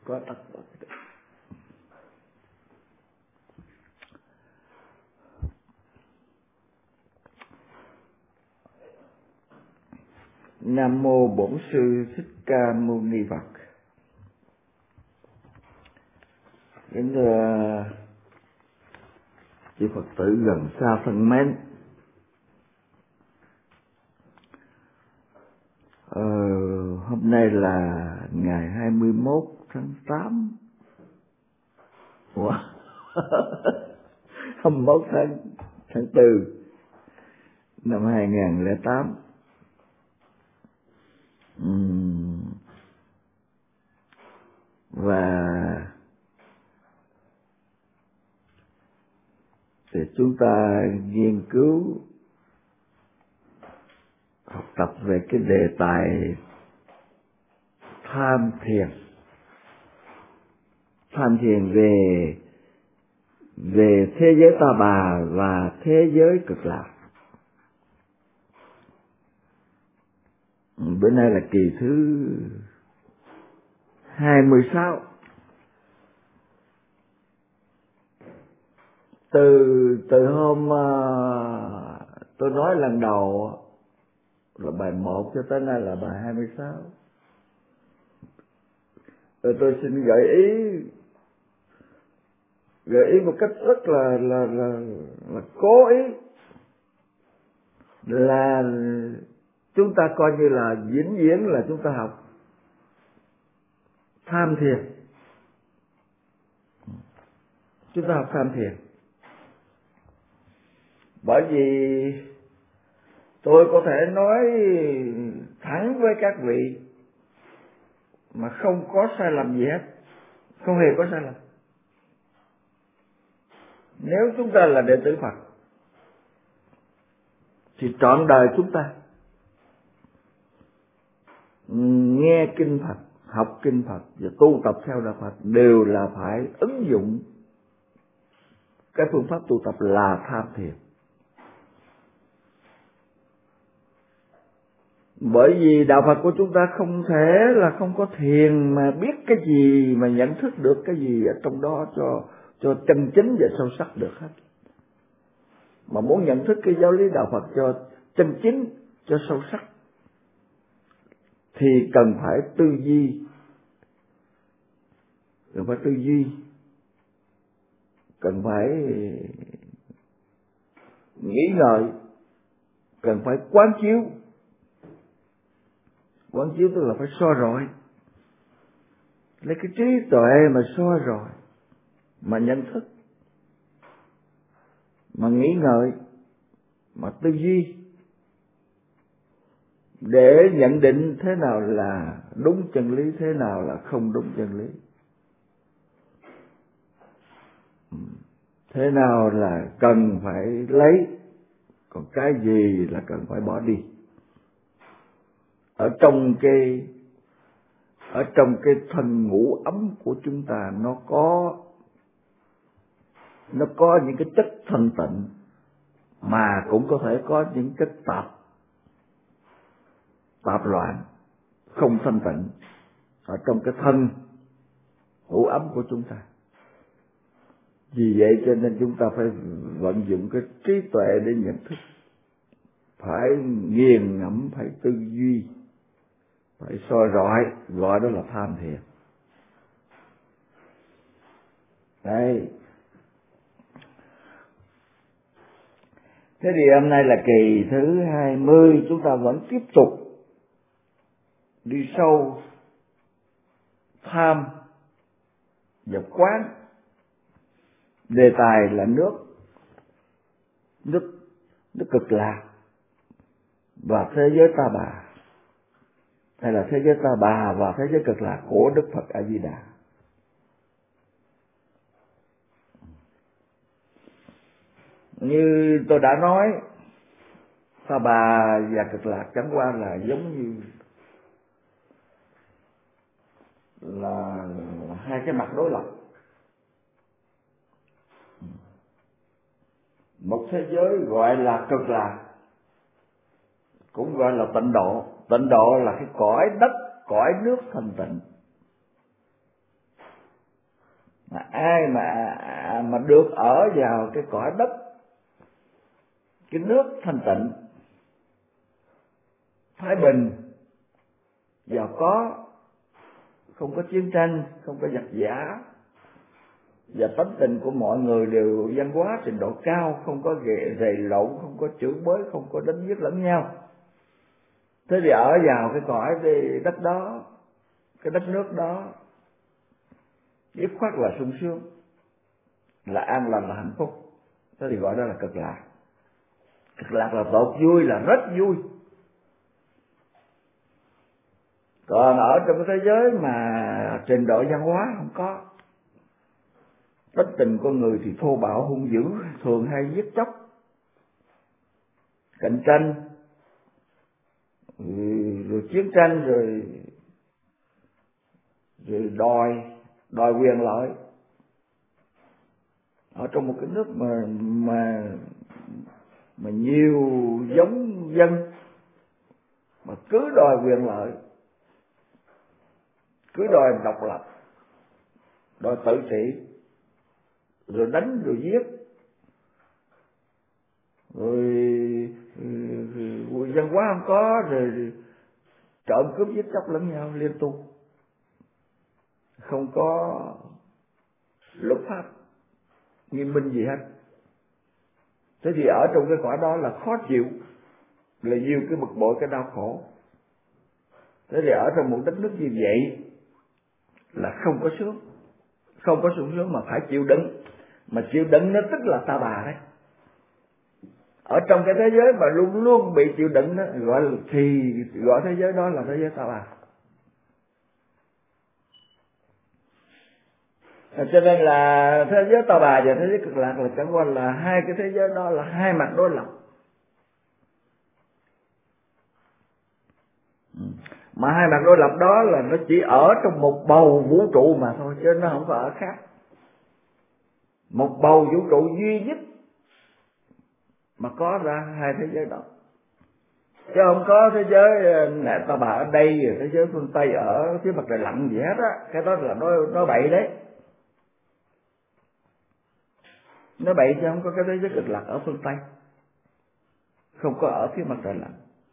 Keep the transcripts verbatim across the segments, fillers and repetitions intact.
có tất. Nam mô Bổn Sư Thích Ca Mâu Ni Phật. Kính thưa chư Phật tử gần xa thân mến, ờ, hôm nay là ngày hai mươi mốt tháng tám. Wow. hai mươi mốt tháng tháng tư năm hai nghìn lẻ tám. Uhm. Và thì chúng ta nghiên cứu học tập về cái đề tài tham thiền. Tham thiền về về thế giới ta bà và thế giới cực lạc. Bữa nay là kỳ thứ hai mươi sáu. Từ từ hôm uh, tôi nói lần đầu là bài một cho tới nay là bài hai mươi sáu. Rồi tôi xin gợi ý gợi ý một cách rất là là là, là cố ý là chúng ta coi như là vĩnh viễn là chúng ta học tham thiền. Chúng ta học tham thiền. Bởi vì tôi có thể nói thẳng với các vị mà không có sai lầm gì hết, không hề có sai lầm. Nếu chúng ta là đệ tử Phật thì trọn đời chúng ta nghe kinh Phật, học kinh Phật và tu tập theo đạo Phật đều là phải ứng dụng cái phương pháp tu tập là tham thiền. Bởi vì đạo Phật của chúng ta không thể là không có thiền mà biết cái gì, mà nhận thức được cái gì ở trong đó cho cho chân chính và sâu sắc được hết. Mà muốn nhận thức cái giáo lý đạo Phật cho chân chính, cho sâu sắc thì cần phải tư duy, cần phải tư duy, cần phải nghĩ ngợi, cần phải quán chiếu. Quán chiếu tức là phải soi rọi, lấy cái trí tuệ mà soi rọi, mà nhận thức, mà nghĩ ngợi, mà tư duy, để nhận định thế nào là đúng chân lý, thế nào là không đúng chân lý, thế nào là cần phải lấy, còn cái gì là cần phải bỏ đi. Ở trong cái ở trong cái thân ngũ ấm của chúng ta nó có nó có những cái chất thanh tịnh, mà cũng có thể có những chất tạp tạp loạn không thanh tịnh ở trong cái thân ngũ ấm của chúng ta. Vì vậy cho nên chúng ta phải vận dụng cái trí tuệ để nhận thức, phải nghiền ngẫm, phải tư duy, phải soi rọi, gọi đó là tham thiền. Đây. Thế thì hôm nay là kỳ thứ hai mươi, chúng ta vẫn tiếp tục đi sâu tham và quán. Đề tài là nước, nước, nước cực lạc và thế giới ta bà, hay là thế giới ta bà và thế giới cực lạc của Đức Phật A Di Đà. Như tôi đã nói, ta bà và cực lạc chẳng qua là giống như là hai cái mặt đối lập. Một thế giới gọi là cực lạc, cũng gọi là tịnh độ. Tịnh độ là cái cõi đất, cõi nước thanh tịnh. Mà ai mà mà được ở vào cái cõi đất, cái nước thanh tịnh, thái bình, giàu có, không có chiến tranh, không có giặc giả, và tánh tình của mọi người đều văn hóa trình độ cao, không có ghệ rầy lộn, không có chửi bới, không có đánh giết lẫn nhau. Thế thì ở vào cái cõi cái đất đó, cái đất nước đó, dứt khoát là sung sướng, là an lành, là hạnh phúc. Thế thì gọi đó là cực lạc. Cực lạc là tốt vui, là rất vui. Còn ở trong cái thế giới mà trình độ văn hóa không có, tính tình con người thì thô bạo hung dữ, thường hay giết chóc, cạnh tranh, rồi, rồi chiến tranh, rồi rồi đòi đòi quyền lợi. Ở trong một cái nước mà mà mà nhiều giống dân mà cứ đòi quyền lợi, cứ đòi độc lập, đòi tự trị, rồi đánh rồi giết, rồi, rồi, rồi văn hóa không có, rồi trộm cướp giết chóc lẫn nhau liên tục, không có luật pháp nghiêm minh gì hết. Thế thì ở trong cái cõi đó là khó chịu, là nhiều cái bực bội, cái đau khổ. Thế thì ở trong một đất nước như vậy là không có sướng, không có sung sướng, mà phải chịu đựng. Mà chịu đựng nó tức là ta bà đấy. Ở trong cái thế giới mà luôn luôn bị chịu đựng đó, gọi là, thì gọi thế giới đó là thế giới ta bà. Cho nên là thế giới ta bà và thế giới cực lạc là chẳng qua là hai cái thế giới đó là hai mặt đối lập. Mà hai mặt đối lập đó là nó chỉ ở trong một bầu vũ trụ mà thôi, chứ nó không có ở khác. Một bầu vũ trụ duy nhất mà có ra hai thế giới đó, chứ không có thế giới này ta bà ở đây, thế giới phương Tây ở phía mặt trời lặn gì hết á. Cái đó là nói nói bậy đấy, nói bậy, chứ không có cái thế giới cực lạc ở phương Tây, không có ở phía mặt trời lặn.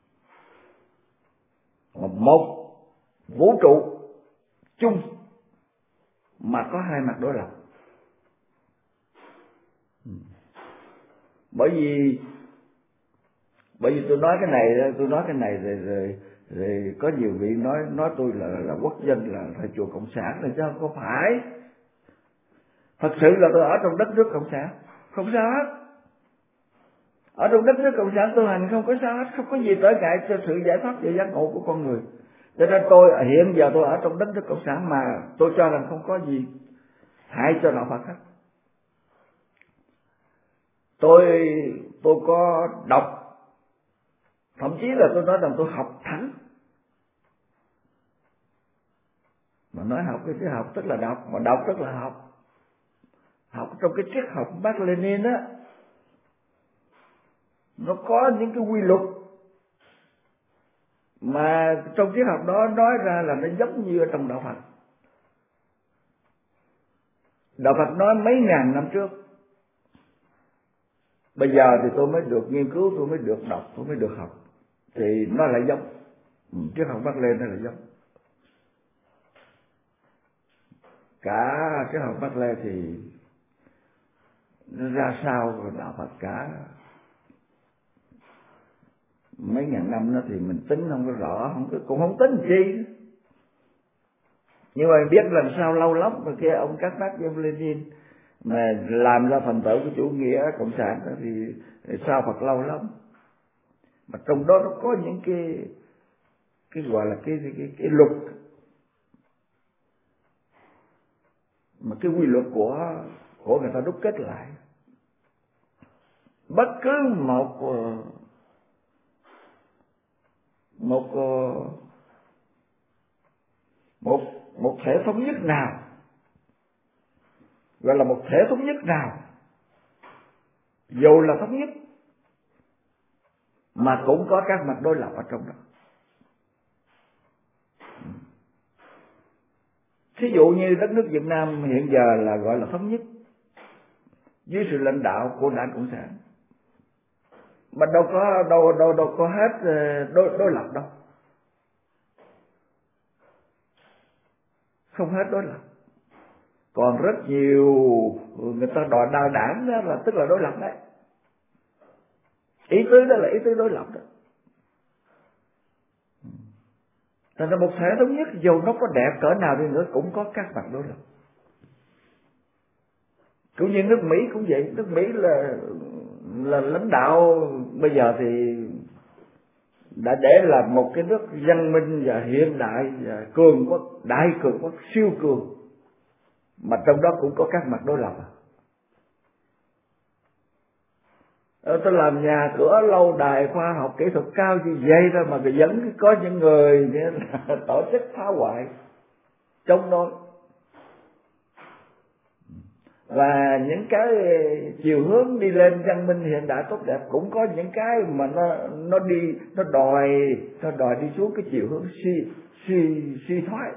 Một vũ trụ chung mà có hai mặt đối lập. Bởi vì bởi vì tôi nói cái này, tôi nói cái này rồi rồi, rồi có nhiều vị nói nói tôi là là quốc dân, là thầy chùa cộng sản này, chứ không có phải. Thật sự là tôi ở trong đất nước cộng sản, không sao hết. Ở trong đất nước cộng sản tôi hành không có sao hết, không có gì trở ngại cho sự giải thoát và giác ngộ của con người. Cho nên tôi hiện giờ tôi ở trong đất nước cộng sản mà tôi cho rằng không có gì hại cho đạo Phật hết. Tôi tôi có đọc, thậm chí là tôi nói rằng tôi học thánh. Mà nói học cái chữ học tức là đọc, mà đọc tức là học. Học trong cái triết học Mác Lênin á, nó có những cái quy luật mà trong triết học đó nói ra là nó giống như ở trong đạo Phật. Đạo Phật nói mấy ngàn năm trước, bây giờ thì tôi mới được nghiên cứu, tôi mới được đọc, tôi mới được học, thì nó lại giống. Ừ, triết học Mác Lênin nó là giống. Cả triết học Mác Lênin thì nó ra sao rồi đạo Phật cả mấy ngàn năm đó thì mình tính không có rõ, không có, cũng không tính chi. Nhưng mà biết làm sao lâu lắm rồi kia ông Các Mác với ông Lenin mà làm ra thành tựu của chủ nghĩa cộng sản đó, thì, thì sao Phật lâu lắm. Mà trong đó nó có những cái cái gọi là cái cái cái, cái luật, mà cái quy luật của của người ta đúc kết lại. Bất cứ một một một một thể thống nhất nào, gọi là một thể thống nhất nào, dù là thống nhất mà cũng có các mặt đối lập ở trong đó. Thí dụ như đất nước Việt Nam hiện giờ là gọi là thống nhất dưới sự lãnh đạo của Đảng Cộng sản, mà đâu có đâu đâu đâu có hết đối đối lập đâu, không hết đối lập, còn rất nhiều người ta đòi đa đảng đó là tức là đối lập đấy, ý tứ đó là ý tứ đối lập đó. Thành ra một thể thống nhất dù nó có đẹp cỡ nào đi nữa cũng có các mặt đối lập. Cũng như nước Mỹ cũng vậy, nước Mỹ là là lãnh đạo bây giờ thì đã để là một cái nước văn minh và hiện đại và cường quốc, đại cường quốc, siêu cường, mà trong đó cũng có các mặt đối lập. Ờ, tôi làm nhà cửa lâu đài khoa học kỹ thuật cao như vậy thôi mà vẫn có những người tổ chức phá hoại chống đối, và những cái chiều hướng đi lên văn minh hiện đại tốt đẹp cũng có những cái mà nó nó đi nó đòi nó đòi đi xuống cái chiều hướng suy suy suy thoái,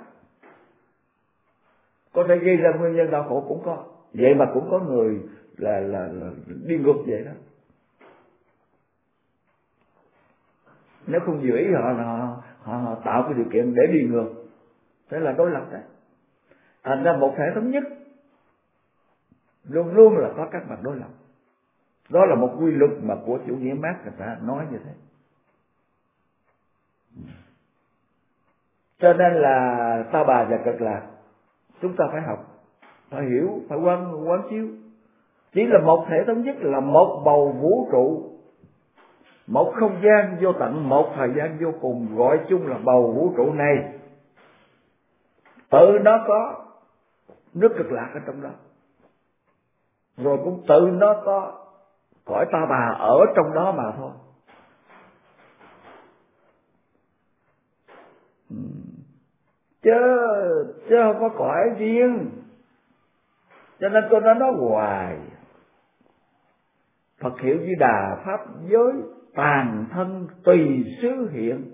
có thể gây ra nguyên nhân đau khổ cũng có. Vậy mà cũng có người là là, là đi ngược vậy đó. Nếu không dự ý họ là họ, họ, họ tạo cái điều kiện để đi ngược, thế là đối lập đấy. Thành ra một thể thống nhất luôn luôn là có các mặt đối lập. Đó là một quy luật mà của chủ nghĩa Mác người ta nói như thế. Cho nên là Ta Bà và Cực Lạc chúng ta phải học, phải hiểu, phải quán quán chiếu. Chỉ là một thể thống nhất, là một bầu vũ trụ, một không gian vô tận, một thời gian vô cùng, gọi chung là bầu vũ trụ này. Tự nó có nước Cực Lạc ở trong đó, rồi cũng tự nó có cõi Ta Bà ở trong đó mà thôi. Chứ chứ không có cõi riêng. Cho nên tôi đã nói hoài, Phật hiệu Di Đà pháp giới tàn thân tùy xứ hiện.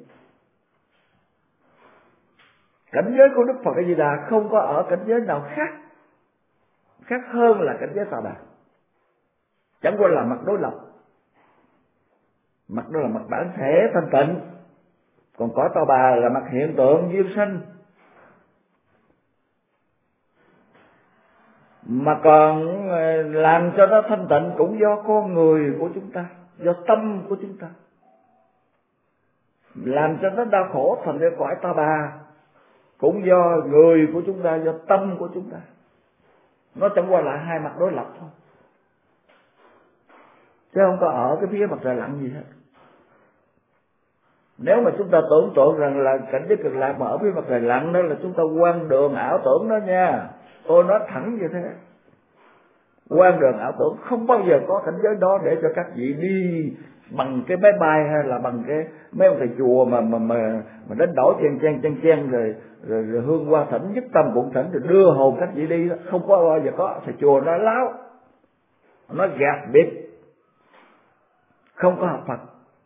Cảnh giới của Đức Phật A Di Đà không có ở cảnh giới nào khác khác hơn là cảnh giới Ta Bà, chẳng qua là mặt đối lập. Mặt đó là mặt bản thể thanh tịnh, còn cõi Ta Bà là mặt hiện tượng duyên sanh. Mà còn làm cho nó thanh tịnh cũng do con người của chúng ta, do tâm của chúng ta. Làm cho nó đau khổ thành cái cõi Ta Bà cũng do người của chúng ta, do tâm của chúng ta. Nó chẳng qua là hai mặt đối lập thôi, chứ không có ở cái phía mặt trời lặn gì hết. Nếu mà chúng ta tưởng tượng rằng là cảnh giới Cực Lạc mà ở phía mặt trời lặn đó là chúng ta quan đường ảo tưởng đó nha. Tôi nói thẳng như thế, quan đường ảo tưởng, không bao giờ có cảnh giới đó để cho các vị đi bằng cái máy bay hay là bằng cái mấy ông thầy chùa mà mà mà, mà đánh đổi chen chen chen chen rồi, rồi rồi hương hoa thỉnh nhất tâm bụng thỉnh rồi đưa hồn các vị đi đó. Không có bao giờ có. Thầy chùa nói láo, nó gạt biệt, không có học Phật.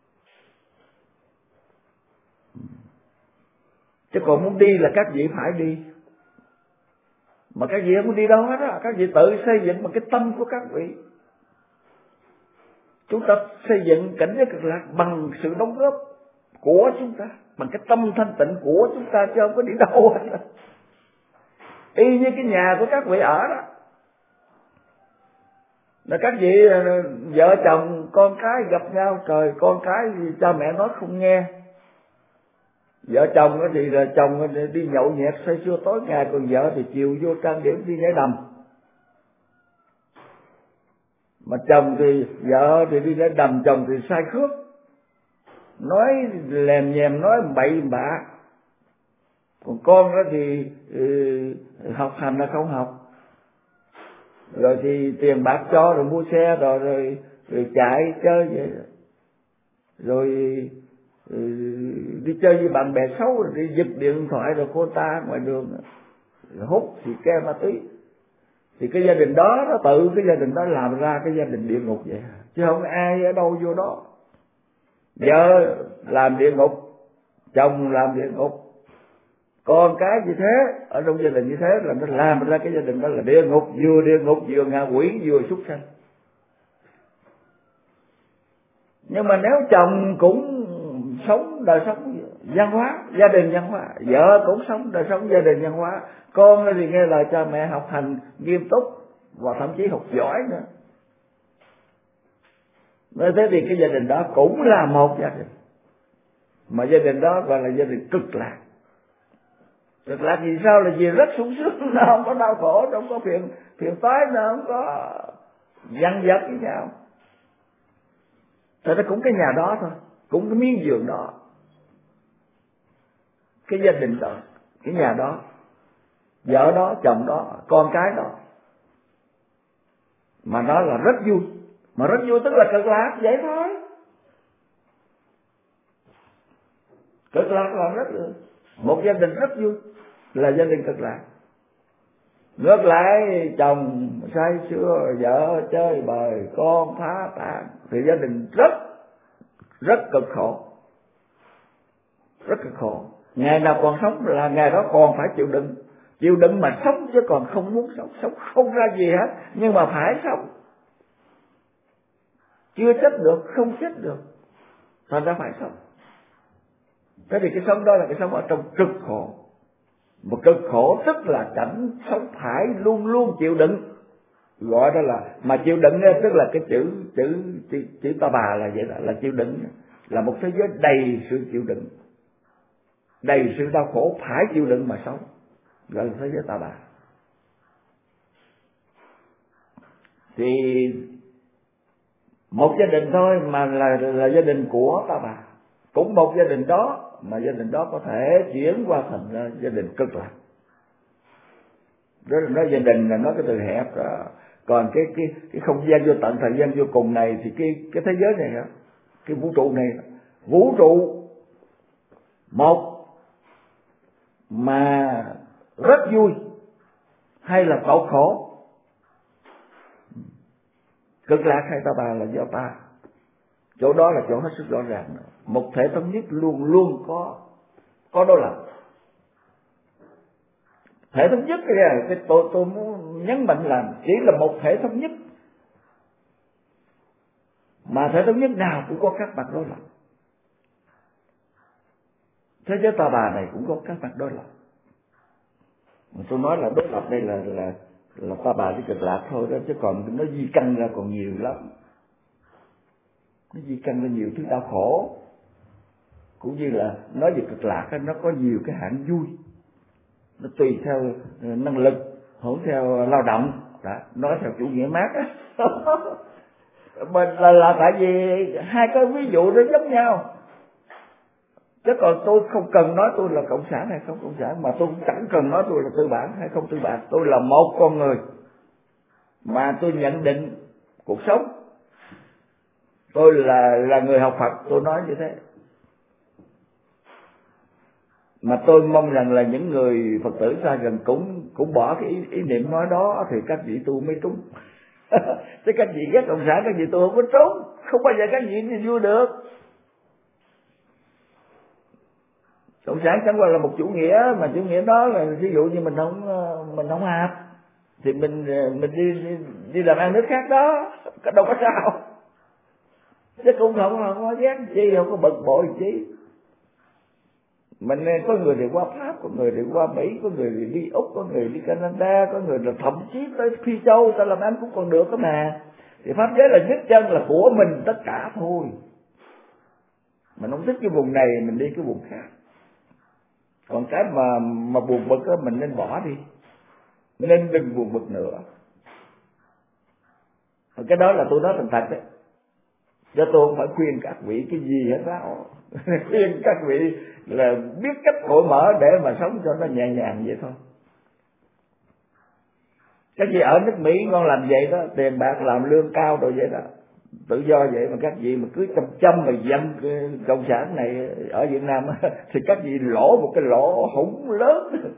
Chứ còn muốn đi là các vị phải đi, mà các vị không đi đâu hết á. Các vị tự xây dựng bằng cái tâm của các vị. Chúng ta xây dựng cảnh giới Cực Lạc bằng sự đóng góp của chúng ta, bằng cái tâm thanh tịnh của chúng ta, chứ không có đi đâu hết. Y như cái nhà của các vị ở đó, là các vị vợ chồng con cái gặp nhau, trời, con cái gì cha mẹ nói không nghe. Vợ chồng thì là chồng đi nhậu nhẹt say sưa tối ngày, còn vợ thì chiều vô trang điểm đi nhảy đầm. Mà chồng thì vợ thì đi nhảy đầm, chồng thì sai khước, nói lèm nhèm, nói bậy bạ. Còn con đó thì ừ, học hành là không học, rồi thì tiền bạc cho rồi mua xe rồi rồi, rồi chạy chơi vậy, rồi ừ, đi chơi với bạn bè xấu, rồi đi giật điện thoại rồi cô ta ngoài đường, rồi hút thì ke ma túy. Thì cái gia đình đó nó tự cái gia đình đó làm ra cái gia đình địa ngục vậy, chứ không ai ở đâu vô đó. Vợ làm địa ngục, chồng làm địa ngục, Con cái như thế, ở trong gia đình như thế là nó làm ra cái gia đình đó là địa ngục, vừa địa ngục vừa ngạ quỷ vừa súc sanh. Nhưng mà nếu chồng cũng sống đời sống văn hóa, gia đình văn hóa, vợ cũng sống đời sống gia đình văn hóa, con thì nghe lời cha mẹ, học hành nghiêm túc và thậm chí học giỏi nữa, nên thế thì cái gia đình đó cũng là một gia đình, mà gia đình đó gọi là gia đình cực lạc. Cực lạc vì sao? Là vì rất sung sướng, nó không có đau khổ, nó không có phiền phiền toái, nó không có giằng vật với nhau. Thật ra cũng cái nhà đó thôi, cũng cái miếng giường đó, cái gia đình đó, cái nhà đó, vợ đó, chồng đó, con cái đó, mà nó là rất vui. Mà rất vui tức là cực lạc vậy thôi. Cực lạc là rất vui. Một gia đình rất vui là gia đình cực lạc. Ngược lại chồng say sưa, vợ chơi bời, con phá tàn thì gia đình rất rất cực khổ, rất cực khổ. Ngày nào còn sống là ngày đó còn phải chịu đựng, chịu đựng mà sống, chứ còn không muốn sống, sống không ra gì hết, nhưng mà phải sống. Chưa chết được, không chết được, thành ra phải sống. Thế thì cái sống đó là cái sống ở trong cực khổ. Một cực khổ tức là cảnh sống phải luôn luôn chịu đựng, gọi đó là, mà chịu đựng tức là cái chữ chữ chữ, chữ ta bà là vậy đó, là chịu đựng, là một thế giới đầy sự chịu đựng, đầy sự đau khổ phải chịu đựng mà sống, gọi là thế giới ta bà. Thì một gia đình thôi mà là là gia đình của ta bà, cũng một gia đình đó mà gia đình đó có thể chuyển qua thành ra gia đình cực lạc. Đó là nói gia đình là nói cái từ hẹp đó. Còn cái cái cái không gian vô tận, thời gian vô cùng này thì cái cái thế giới này đó, cái vũ trụ này, vũ trụ một mà rất vui hay là khổ khổ, cực lạc hay ta bà là do ta. Chỗ đó là chỗ hết sức rõ ràng. Một thể thống nhất luôn luôn có có đối lập. Thể thống nhất cái, cái tôi tôi muốn nhấn mạnh là chỉ là một thể thống nhất, mà thể thống nhất nào cũng có các mặt đối lập. Thế giới ta bà này cũng có các mặt đối lập. Mà tôi nói là đối lập đây là là là ta bà với cực lạc thôi đó, chứ còn nó di căn ra còn nhiều lắm. Nó di căn ra nhiều thứ đau khổ, cũng như là nói về cực lạc nó có nhiều cái hạng vui, nó tùy theo năng lực, hưởng theo lao động đó, nói theo chủ nghĩa Mác á. Mình là là tại vì hai cái ví dụ nó giống nhau, chứ còn tôi không cần nói tôi là cộng sản hay không cộng sản, mà tôi cũng chẳng cần nói tôi là tư bản hay không tư bản. Tôi là một con người mà tôi nhận định cuộc sống, tôi là là người học Phật, tôi nói như thế. Mà tôi mong rằng là những người Phật tử xa gần cũng cũng bỏ cái ý, ý niệm nói đó thì các vị tu mới trúng. Chứ các vị ghét cộng sản, các vị tu không có trúng, không bao giờ các vị thì vui được. Cộng sản chẳng qua là một chủ nghĩa, mà chủ nghĩa đó là ví dụ như mình không mình không hợp thì mình mình đi đi, đi làm ăn nước khác đó, đâu có sao. Chứ cũng không không có ghét chi, không có bực bội chi. Mình có người thì qua Pháp, có người thì qua Mỹ, có người thì đi Úc, có người đi Canada, có người là thậm chí tới Phi Châu ta làm ăn cũng còn được đó mà. Thì pháp giới là nhất chân là của mình tất cả thôi. Mình không thích cái vùng này mình đi cái vùng khác. Còn cái mà mà buồn bực đó mình nên bỏ đi, nên đừng buồn bực nữa. Cái đó là tôi nói thành thật đấy, cho tôi không phải khuyên các vị cái gì hết đó. Khuyên các vị là biết cách cởi mở để mà sống cho nó nhẹ nhàng vậy thôi. Các vị ở nước Mỹ ngon làm vậy đó, tiền bạc làm lương cao rồi vậy đó, tự do vậy, mà các vị mà cứ chăm chăm mà dâm cộng sản này ở Việt Nam thì các vị lỗ một cái lỗ hủng lớn.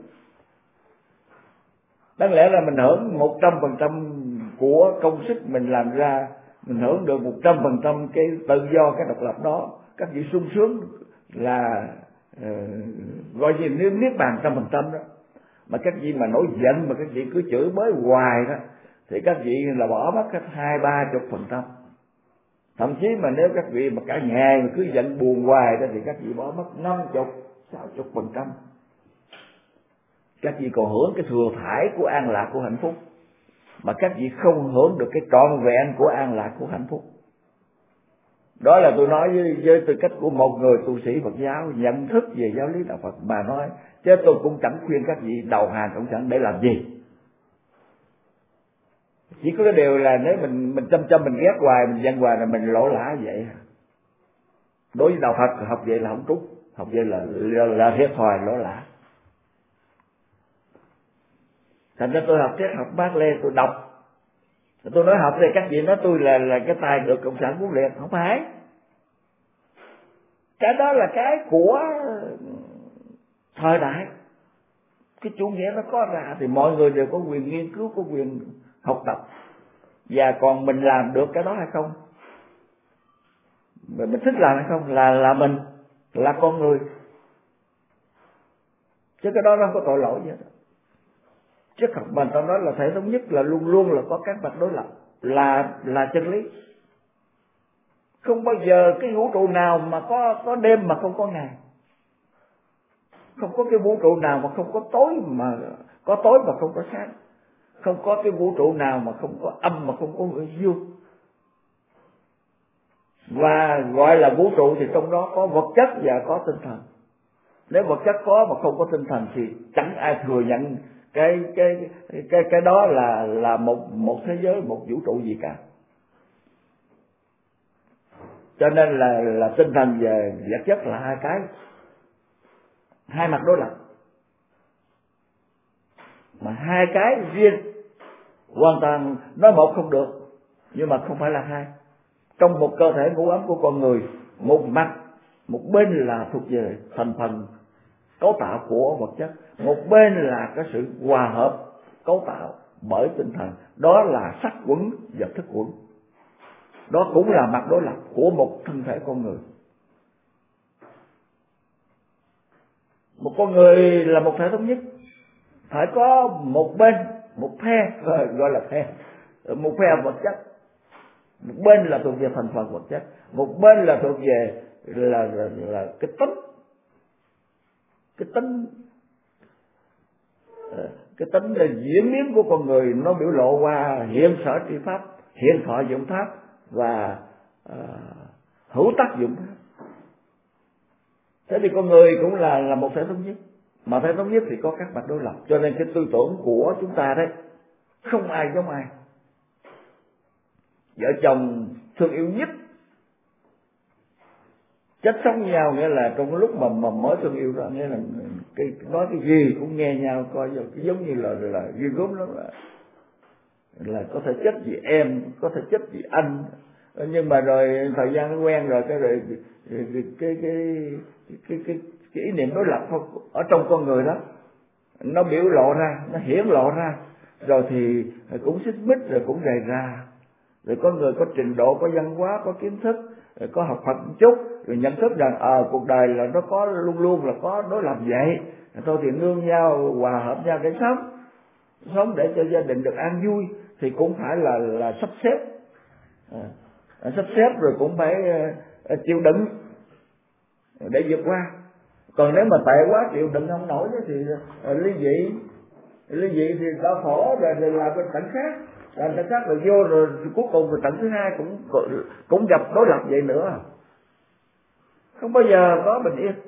Đáng lẽ là mình hưởng một trăm phần trăm của công sức mình làm ra, mình hưởng được một trăm phần trăm cái tự do, cái độc lập đó, các vị sung sướng là uh, gọi gì nếu niết bàn trăm phần trăm đó, mà các vị mà nổi giận mà các vị cứ chửi bới hoài đó thì các vị là bỏ mất hết hai ba chục phần trăm. Thậm chí mà nếu các vị mà cả ngày mà cứ giận buồn hoài đó thì các vị bỏ mất năm chục sáu chục phần trăm. Các vị còn hưởng cái thừa thải của an lạc của hạnh phúc, mà các vị không hưởng được cái trọn vẹn của an lạc của hạnh phúc. Đó là tôi nói với, với tư cách của một người tu sĩ Phật giáo nhận thức về giáo lý đạo Phật mà nói, chứ tôi cũng chẳng khuyên các vị đầu hàng cộng sản để làm gì. Chỉ có cái điều là nếu mình mình chăm chăm mình ghét hoài, mình giận hoài là mình lỗ lã vậy. Đối với đạo Phật học vậy là không trúng, học vậy là là, là thiệt thòi lỗ lã. Thành ra tôi học triết học Mác Lê, tôi đọc, tôi nói học thì các vị nói tôi là là cái tài được cộng sản huấn luyện, không phải. Cái đó là cái của thời đại. Cái chủ nghĩa nó có ra thì mọi người đều có quyền nghiên cứu, có quyền học tập. Và còn mình làm được cái đó hay không, mình thích làm hay không là là mình, là con người. Chứ cái đó nó không có tội lỗi gì hết. Triết học mình ta nói là thể thống nhất là luôn luôn là có các mặt đối lập, là là chân lý. Không bao giờ cái vũ trụ nào mà có có đêm mà không có ngày. Không có cái vũ trụ nào mà không có tối mà có tối mà không có sáng. Không có cái vũ trụ nào mà không có âm mà không có dương. Và gọi là vũ trụ thì trong đó có vật chất và có tinh thần. Nếu vật chất có mà không có tinh thần thì chẳng ai thừa nhận cái cái cái cái đó là là một một thế giới, một vũ trụ gì cả. Cho nên là là tinh thần và vật chất là hai cái, hai mặt đối lập. Mà hai cái riêng hoàn toàn nói một không được, nhưng mà không phải là hai. Trong một cơ thể ngũ ấm của con người, một mặt, một bên là thuộc về thành phần cấu tạo của vật chất, một bên là cái sự hòa hợp cấu tạo bởi tinh thần, đó là sắc quẩn và thức quẩn. Đó cũng là mặt đối lập của một thân thể con người. Một con người là một thể thống nhất, phải có một bên, một phe, gọi là phe, một phe vật chất, một bên là thuộc về thành phần vật chất, một bên là thuộc về là là, là cái tính, cái tính, cái tính là diễn biến của con người, nó biểu lộ qua hiện sở tri pháp, hiện thọ dụng pháp và uh, hữu tác dụng pháp. Thế thì con người cũng là là một thể thống nhất, mà thể thống nhất thì có các mặt đối lập. Cho nên cái tư tưởng của chúng ta đấy không ai giống ai. Vợ chồng thương yêu nhất, chết sống với nhau, nghĩa là trong lúc mà mà mới thương yêu đó, nghĩa là cái nói cái gì cũng nghe nhau, coi giống như là là ghê gớm lắm, là là có thể chết vì em, có thể chết vì anh, nhưng mà rồi thời gian nó quen rồi cái rồi cái cái cái cái cái, cái, cái ý niệm đối lập ở trong con người đó nó biểu lộ ra, nó hiển lộ ra, rồi thì cũng xích mích, rồi cũng rầy ra. Rồi có người có trình độ, có văn hóa, có kiến thức, rồi có học Phật một chút, rồi nhận thức rằng ờ à, cuộc đời là nó có luôn luôn là có đối lập vậy, thôi thì nương nhau, hòa hợp nhau để sống, sống để cho gia đình được an vui, thì cũng phải là là sắp xếp, à, sắp xếp rồi cũng phải uh, chịu đựng để vượt qua. Còn nếu mà tệ quá chịu đựng không nổi thì uh, ly dị, ly dị thì đau khổ rồi, rồi làm cái cảnh khác. Làm cái khác rồi vô rồi cuối cùng rồi trận thứ hai cũng cũng gặp đối lập vậy nữa, không bao giờ có bình yên.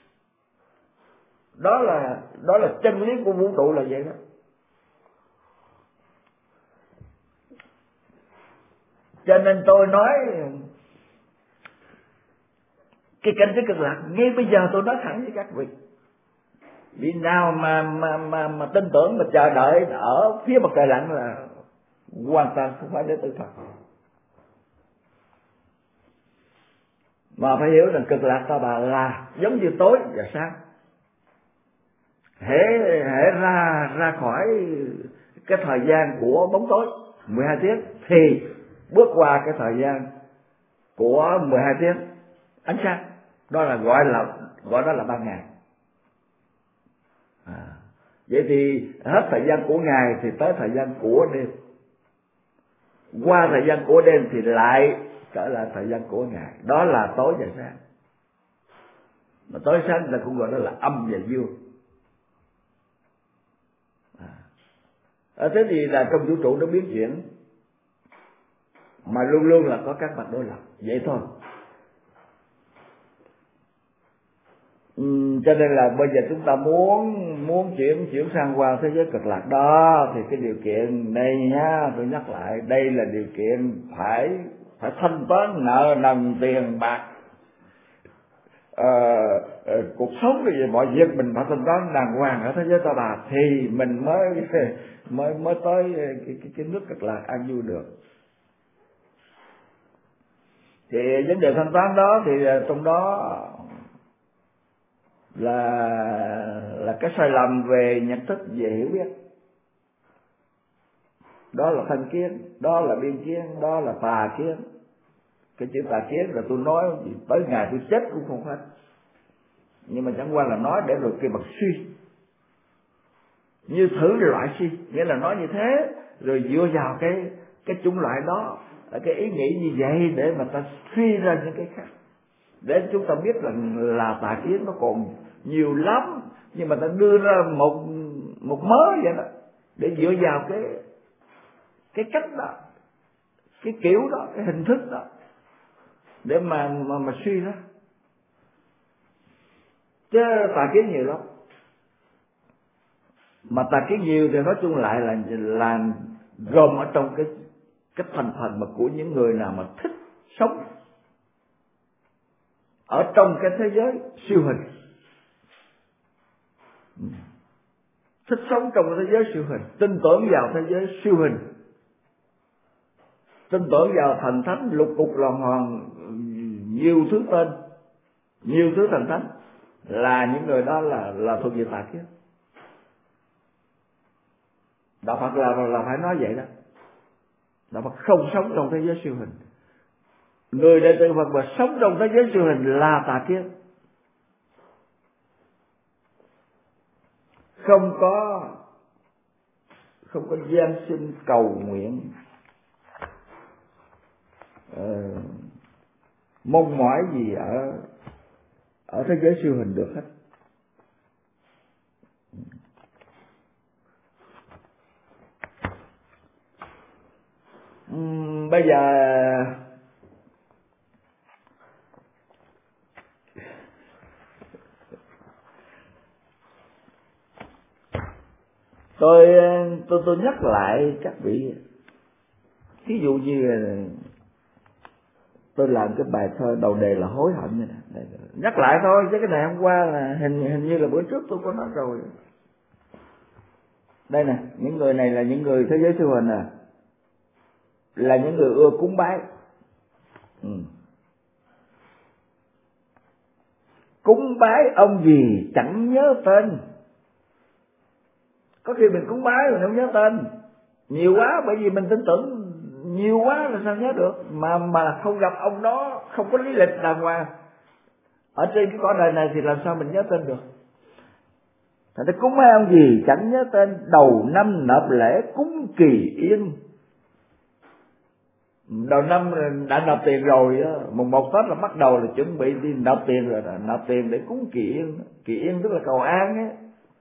Đó là đó là chân lý của vũ trụ là vậy đó. Cho nên tôi nói cái cảnh giới cực lạc ngay bây giờ, tôi nói thẳng với các vị, vì nào mà mà mà mà tin tưởng mà chờ đợi ở phía mặt trời lặn là hoàn toàn không phải để tự Phật. Mà phải hiểu rằng cực lạc ta bà là giống như tối và sáng. Hễ hễ ra ra khỏi cái thời gian của bóng tối mười hai tiếng thì bước qua cái thời gian của mười hai tiếng ánh sáng. Đó là gọi là gọi đó là ban ngày. À, vậy thì hết thời gian của ngày thì tới thời gian của đêm, qua thời gian của đêm thì lại trở lại thời gian của ngày, đó là tối và sáng. Mà tối sáng người ta cũng gọi đó là âm và dương. À, thế thì là trong vũ trụ nó biến chuyển mà luôn luôn là có các mặt đối lập, vậy thôi. Ừ, cho nên là bây giờ chúng ta muốn muốn chuyển chuyển sang qua thế giới cực lạc đó thì cái điều kiện đây nhá, tôi nhắc lại, đây là điều kiện phải phải thanh toán nợ nần tiền bạc, ờ, ờ, cuộc sống cái gì mọi việc mình phải thanh toán đàng hoàng ở thế giới ta bà thì mình mới mới mới tới cái, cái, cái nước cực lạc an vui được. Thì vấn đề thanh toán đó thì trong đó là là cái sai lầm về nhận thức, về hiểu biết, đó là thân kiến, đó là biên kiến, đó là tà kiến. Cái chữ tà kiến là tôi nói tới ngày tôi chết cũng không hết, nhưng mà chẳng qua là nói để rồi cái bậc suy, như thử loại suy, nghĩa là nói như thế rồi dựa vào cái cái chủng loại đó, cái ý nghĩ như vậy để mà ta suy ra những cái khác, để chúng ta biết rằng là tà kiến nó còn nhiều lắm, nhưng mà ta đưa ra một một mớ vậy đó để dựa vào cái cái cách đó, cái kiểu đó, cái hình thức đó để mà mà, mà suy ra. Chứ tà kiến nhiều lắm, mà tà kiến nhiều thì nói chung lại là là gồm ở trong cái cái thành phần mà của những người nào mà thích sống ở trong cái thế giới siêu hình, thích sống trong cái thế giới siêu hình, tin tưởng vào thế giới siêu hình, tin tưởng vào thần thánh lục cục loàn hoàng, nhiều thứ tên, nhiều thứ thần thánh, là những người đó là là thuộc về tà kiến. Đạo Phật là là phải nói vậy đó. Đạo Phật không sống trong thế giới siêu hình. Người đệ tử Phật mà sống trong thế giới siêu hình là tà kiến. Không có không có gian sinh cầu nguyện, uh, mong mỏi gì ở ở thế giới siêu hình được hết. Uhm, bây giờ tôi tôi tôi nhắc lại các vị, ví dụ như tôi làm cái bài thơ đầu đề là hối hận như này, nhắc lại thôi chứ cái này hôm qua là hình hình như là bữa trước tôi có nói rồi. Đây nè, những người này là những người thế giới siêu hình à, là những người ưa cúng bái. Ừ. Cúng bái ông gì chẳng nhớ tên. Có khi mình cúng bái mình không nhớ tên, nhiều quá bởi vì mình tin tưởng nhiều quá là sao nhớ được, mà mà không gặp ông đó, không có lý lịch đàng hoàng ở trên cái cõi đời này thì làm sao mình nhớ tên được. Thành ra cúng bái ông gì chẳng nhớ tên, đầu năm nộp lễ cúng kỳ yên. Đầu năm đã nộp tiền rồi, mùng một Tết là bắt đầu là chuẩn bị đi nộp tiền rồi, nộp tiền để cúng kỳ yên. Kỳ yên tức là cầu an ấy,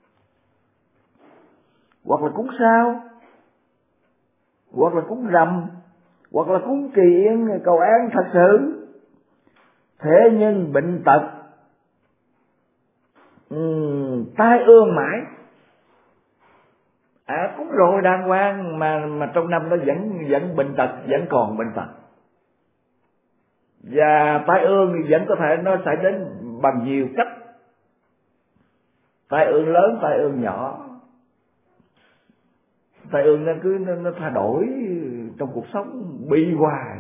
hoặc là cúng sao, hoặc là cúng rằm, hoặc là cúng kỳ yên cầu an thật sự. Thế nhưng bệnh tật, um, tai ương mãi. À cúng rồi đàng hoàng mà mà trong năm đó vẫn vẫn bệnh tật, vẫn còn bệnh tật. Và tai ương thì vẫn có thể nó sẽ đến bằng nhiều cách. Tai ương lớn, tai ương nhỏ. Tai ương nó cứ nó, nó thay đổi trong cuộc sống bi hoài.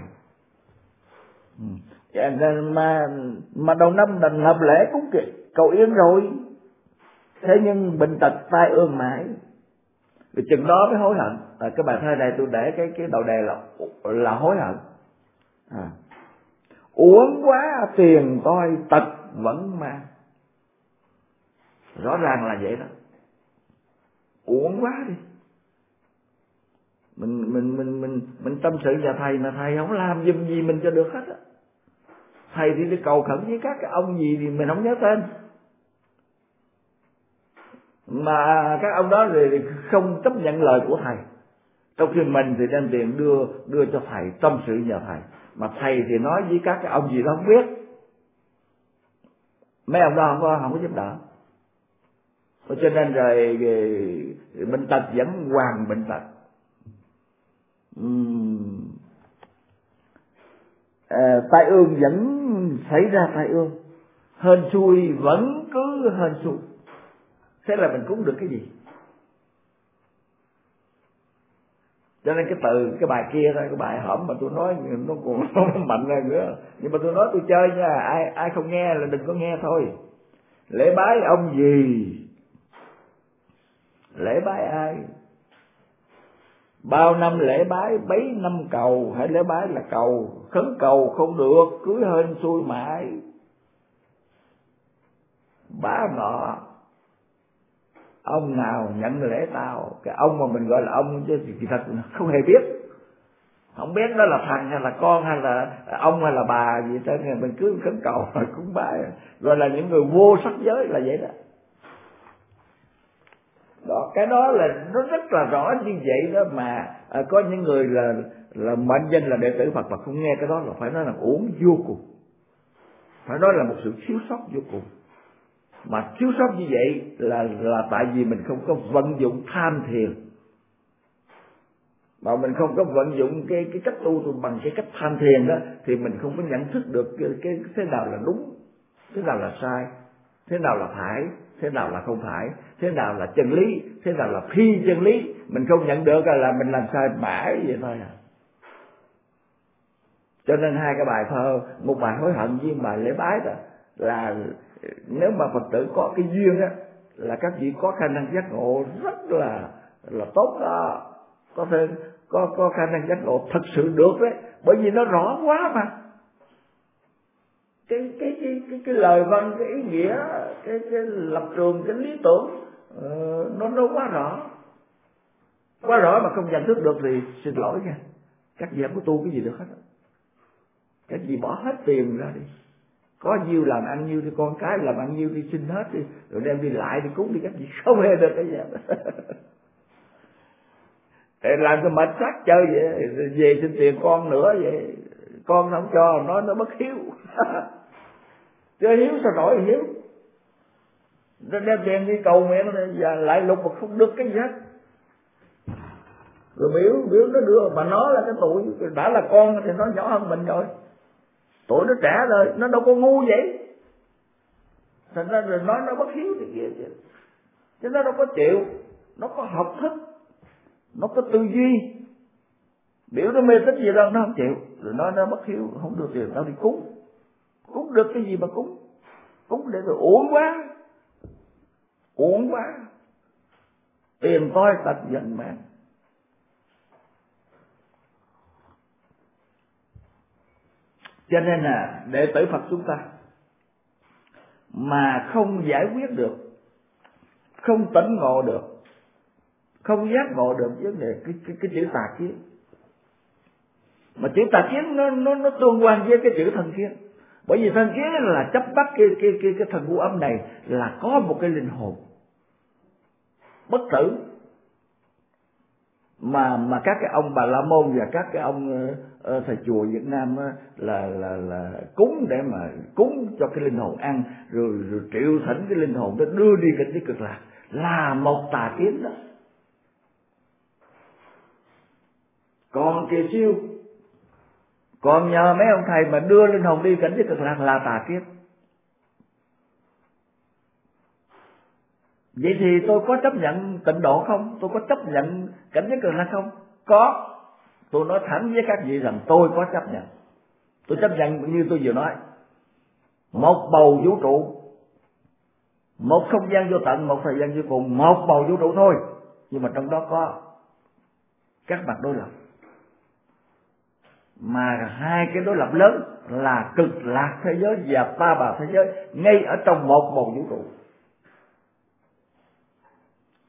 Ừ. Mà mà đầu năm đành hợp lễ cúng kỳ cầu yên rồi. Thế nhưng bệnh tật tai ương mãi. Rồi chừng đó mới hối hận. À, cái bài thơ này tôi để cái cái đầu đề là là hối hận. À. Uổng quá tiền tôi tật vẫn mang. Rõ ràng là vậy đó. Uổng quá đi. Mình mình mình mình mình tâm sự nhà thầy mà thầy không làm giùm gì mình cho được hết á. Thầy thì đi cầu khẩn với các cái ông gì thì mình không nhớ tên. Mà các ông đó thì không chấp nhận lời của thầy. Trong khi mình thì đem tiền đưa đưa cho thầy, tâm sự nhờ thầy. Mà thầy thì nói với các cái ông gì đó không biết. Mấy ông đó không có, không có giúp đỡ. Cho nên rồi, rồi bệnh tật vẫn hoàn bệnh tật. Uhm. À, tai ương vẫn xảy ra tai ương, hên xui vẫn cứ hên xui. Thế là mình cúng được cái gì? Cho nên cái từ cái bài kia thôi, cái bài hổm mà tôi nói nó còn nó mạnh ra nữa. Nhưng mà tôi nói tôi chơi nha, ai ai không nghe là đừng có nghe thôi. Lễ bái ông gì? Lễ bái ai? Bao năm lễ bái bấy năm cầu, hãy lễ bái là cầu, khấn cầu không được, cứ hên xui mãi. Bá ngọ, ông nào nhận lễ tao? Cái ông mà mình gọi là ông chứ thì thật không hề biết, không biết đó là thằng hay là con hay là ông hay là bà gì đó, mình cứ khấn cầu rồi cúng bái, gọi là những người vô sắc giới là vậy đó. Đó, cái đó là nó rất là rõ như vậy đó mà à, có những người là là mệnh danh là đệ tử Phật mà không nghe cái đó là phải nói là uổng vô cùng, phải nói là một sự thiếu sót vô cùng. Mà thiếu sót như vậy là là tại vì mình không có vận dụng tham thiền, mà mình không có vận dụng cái cái cách tu bằng cái cách tham thiền đó thì mình không có nhận thức được cái, cái thế nào là đúng, thế nào là sai, thế nào là phải, thế nào là không phải, thế nào là chân lý, thế nào là phi chân lý. Mình không nhận được là mình làm sai mãi vậy thôi à. Cho nên hai cái bài thơ, một bài hối hận với một bài lễ bái đó, là nếu mà Phật tử có cái duyên á là các vị có khả năng giác ngộ rất là là tốt đó, có thể có có khả năng giác ngộ thật sự được đấy, bởi vì nó rõ quá mà. Cái cái cái cái cái lời văn, cái ý nghĩa, cái cái lập trường, cái lý tưởng uh, nó nó quá rõ, quá rõ mà không nhận thức được thì xin lỗi nha, các vị không có tu cái gì được hết. Các vị bỏ hết tiền ra đi, có nhiêu làm ăn nhiêu thì con cái làm ăn nhiêu đi xin hết đi, rồi đem đi lại đi cúng đi, các vị không hề được cái gì hết. Làm cho mệt xác chơi vậy, về xin tiền con nữa vậy, con không cho, nói nó bất hiếu. Chơi hiếu sao nổi hiếu, nó đem tiền đi cầu nguyện và lại lục mà không được cái gì hết. Rồi biểu biểu nó đưa, mà nó là cái tuổi đã là con thì nó nhỏ hơn mình rồi, tuổi nó trẻ rồi, nó đâu có ngu vậy. Thành ra rồi nói nó bất hiếu thì kia chứ, chứ nó đâu có chịu, nó có học thức, nó có tư duy. Biểu nó mê tín gì đâu nó không chịu, rồi nói nó bất hiếu, không được tiền tao đi cúng. Cúng được cái gì mà cúng? Cúng để rồi uổng quá, uổng quá, tiền toi tật dần mạng. Cho nên là đệ tử Phật chúng ta mà không giải quyết được, không tỉnh ngộ được, không giác ngộ được vấn đề cái cái cái chữ tà kiến, mà chữ tà kiến nó nó nó tương quan với cái chữ thần kiến. Bởi vì thần kiến là chấp bắt cái cái cái cái thần u âm này là có một cái linh hồn bất tử, mà mà các cái ông Bà La Môn và các cái ông uh, thầy chùa Việt Nam uh, là là là cúng để mà cúng cho cái linh hồn ăn, rồi rồi triệu thỉnh cái linh hồn đó đưa đi cảnh giới cực lạc, là một tà kiến đó. Còn kỳ siêu, còn nhờ mấy ông thầy mà đưa linh hồn đi cảnh giới cực lạc là tà kiến. Vậy thì tôi có chấp nhận tịnh độ không? Tôi có chấp nhận cảnh giới cực lạc không? Có. Tôi nói thẳng với các vị rằng tôi có chấp nhận. Tôi chấp nhận như tôi vừa nói, một bầu vũ trụ, một không gian vô tận, một thời gian vô cùng, một bầu vũ trụ thôi, nhưng mà trong đó có các mặt đối lập, mà hai cái đối lập lớn là cực lạc thế giới và ta bà thế giới ngay ở trong một bầu vũ trụ.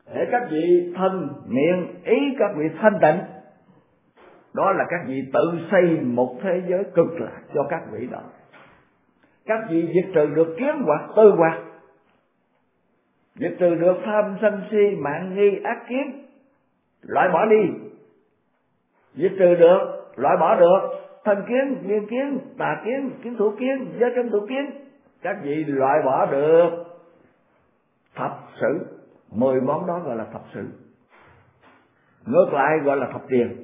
để các vị thân miệng ý các vị thanh tịnh. Đó là các vị tự xây một thế giới cực lạc cho các vị đó. Các vị diệt trừ được kiến hoặc tư hoặc, diệt trừ được tham sân si mạng nghi ác kiến, loại bỏ đi. Diệt trừ được, loại bỏ được thân kiến, miên kiến, tà kiến, kiến thủ kiến, giới cấm thủ kiến. Các vị loại bỏ được thập sự. Mười món đó gọi là thập sự. Ngược lại gọi là thập triền.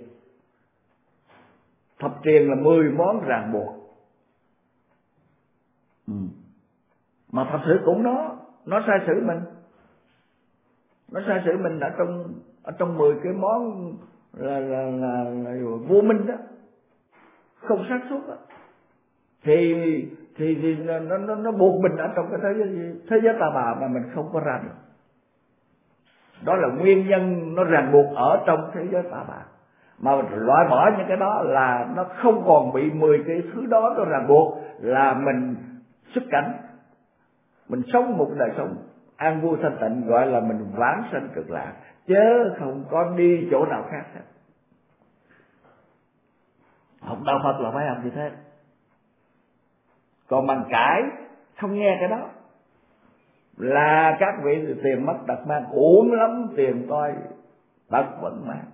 Thập triền là mười món ràng buộc. Ừ. Mà thập sự cũng nó nó sai sử mình, nó sai sử mình ở trong ở trong mười cái món là là là, là, là vô minh đó, không sáng suốt đó. Thì thì thì nó nó nó buộc mình ở trong cái thế giới thế giới tà bà mà mình không có ra được. Đó là nguyên nhân nó ràng buộc ở trong thế giới tà bà. Mà loại bỏ những cái đó là nó không còn bị mười cái thứ đó nó ràng buộc, là mình xuất cảnh, mình sống một đời sống an vui thanh tịnh, gọi là mình vãng sanh cực lạc, chứ không có đi chỗ nào khác hết. Học đạo Phật là phải học như thế. Còn bằng cãi không nghe cái đó là các vị tiền mất tật mang, uổng lắm tiền coi tật vẫn mang.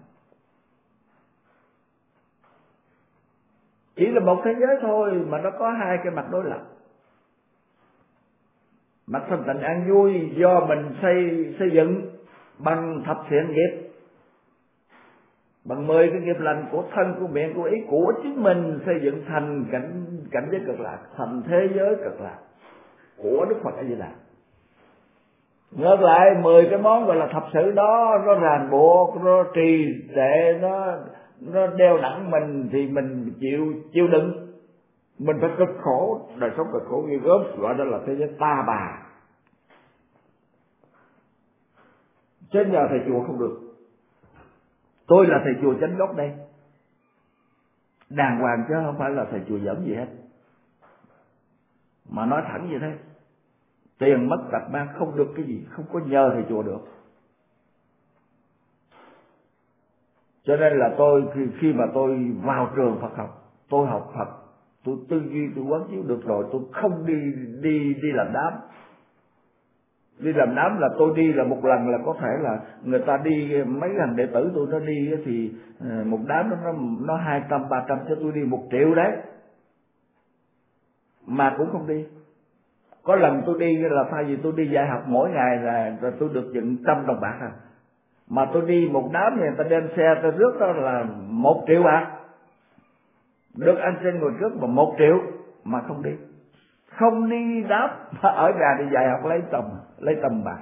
Chỉ là một thế giới thôi mà nó có hai cái mặt đối lập. Mặt thanh tịnh an vui do mình xây xây dựng bằng thập thiện nghiệp, bằng mười cái nghiệp lành của thân, của miệng, của ý, của chính mình, xây dựng thành cảnh cảnh giới cực lạc, thành thế giới cực lạc của Đức Phật A Di Đà. Ngược lại mười cái món gọi là thập sự đó nó ràng buộc, nó trì trệ, nó nó đeo nặng mình thì mình chịu chịu đựng, mình phải cực khổ, đời sống cực khổ ghê gớm, gọi đó là thế giới ta bà. Trên nhờ thầy chùa không được. Tôi là thầy chùa chánh gốc đây, đàng hoàng chứ không phải là thầy chùa giỡn gì hết. Mà nói thẳng như thế, tiền mất tật mang không được cái gì, không có nhờ thầy chùa được. Cho nên là tôi khi, khi mà tôi vào trường Phật học, tôi học Phật, tôi tư duy, tôi quán chiếu được rồi, tôi không đi đi đi làm đám. Đi làm đám là tôi đi là một lần là có thể là người ta đi mấy thằng đệ tử tôi nó đi thì một đám nó nó hai trăm ba trăm, chứ tôi đi một triệu đấy mà cũng không đi. Có lần tôi đi là thay vì tôi đi dạy học mỗi ngày là, là tôi được dựng trăm đồng bạc à, mà tôi đi một đám thì người ta đem xe tôi rước đó là một triệu bạc, được ăn trên ngồi trước mà một triệu mà không đi, không đi đám mà ở nhà đi dạy học lấy chồng lấy tầm bạc.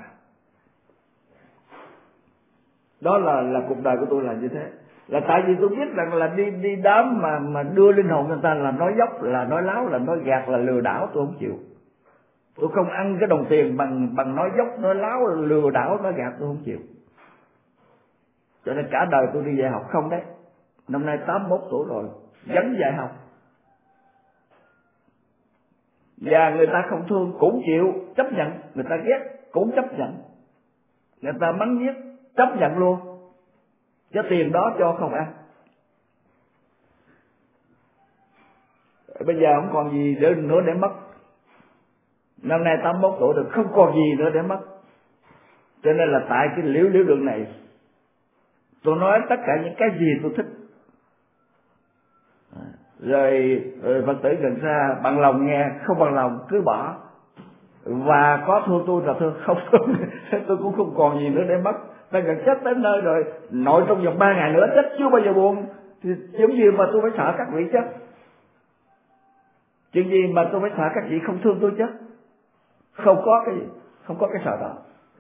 Đó là là cuộc đời của tôi là như thế. Là tại vì tôi biết rằng là đi đi đám mà mà đưa linh hồn người ta là nói dốc, là nói láo, là nói gạt, là lừa đảo, tôi không chịu. Tôi không ăn cái đồng tiền bằng bằng nói dốc, nói láo, lừa đảo, nói gạt, tôi không chịu. Cho nên cả đời tôi đi dạy học không đấy. Năm nay tám mươi mốt tuổi rồi, vẫn dạy học. Và người ta không thương cũng chịu, chấp nhận. Người ta ghét cũng chấp nhận. Người ta mắng nhiếc chấp nhận luôn, chứ tiền đó cho không ăn. Bây giờ không còn gì để, nữa để mất. Năm nay tám mươi mốt tuổi rồi, không còn gì nữa để mất. Cho nên là tại cái liễu liễu đường này, tôi nói tất cả những cái gì tôi thích. Rồi, rồi Phật tử gần xa bằng lòng nghe, không bằng lòng cứ bỏ. Và có thương tôi là thương, không thương tôi cũng không còn gì nữa để mất. Ta gần chết đến nơi rồi, nội trong vòng ba ngày nữa chết chưa bao giờ buồn. Thì chuyện gì mà tôi phải sợ các vị chết? Chuyện gì mà tôi phải sợ các vị không thương tôi chết? Không có cái gì, không có cái sợ đó.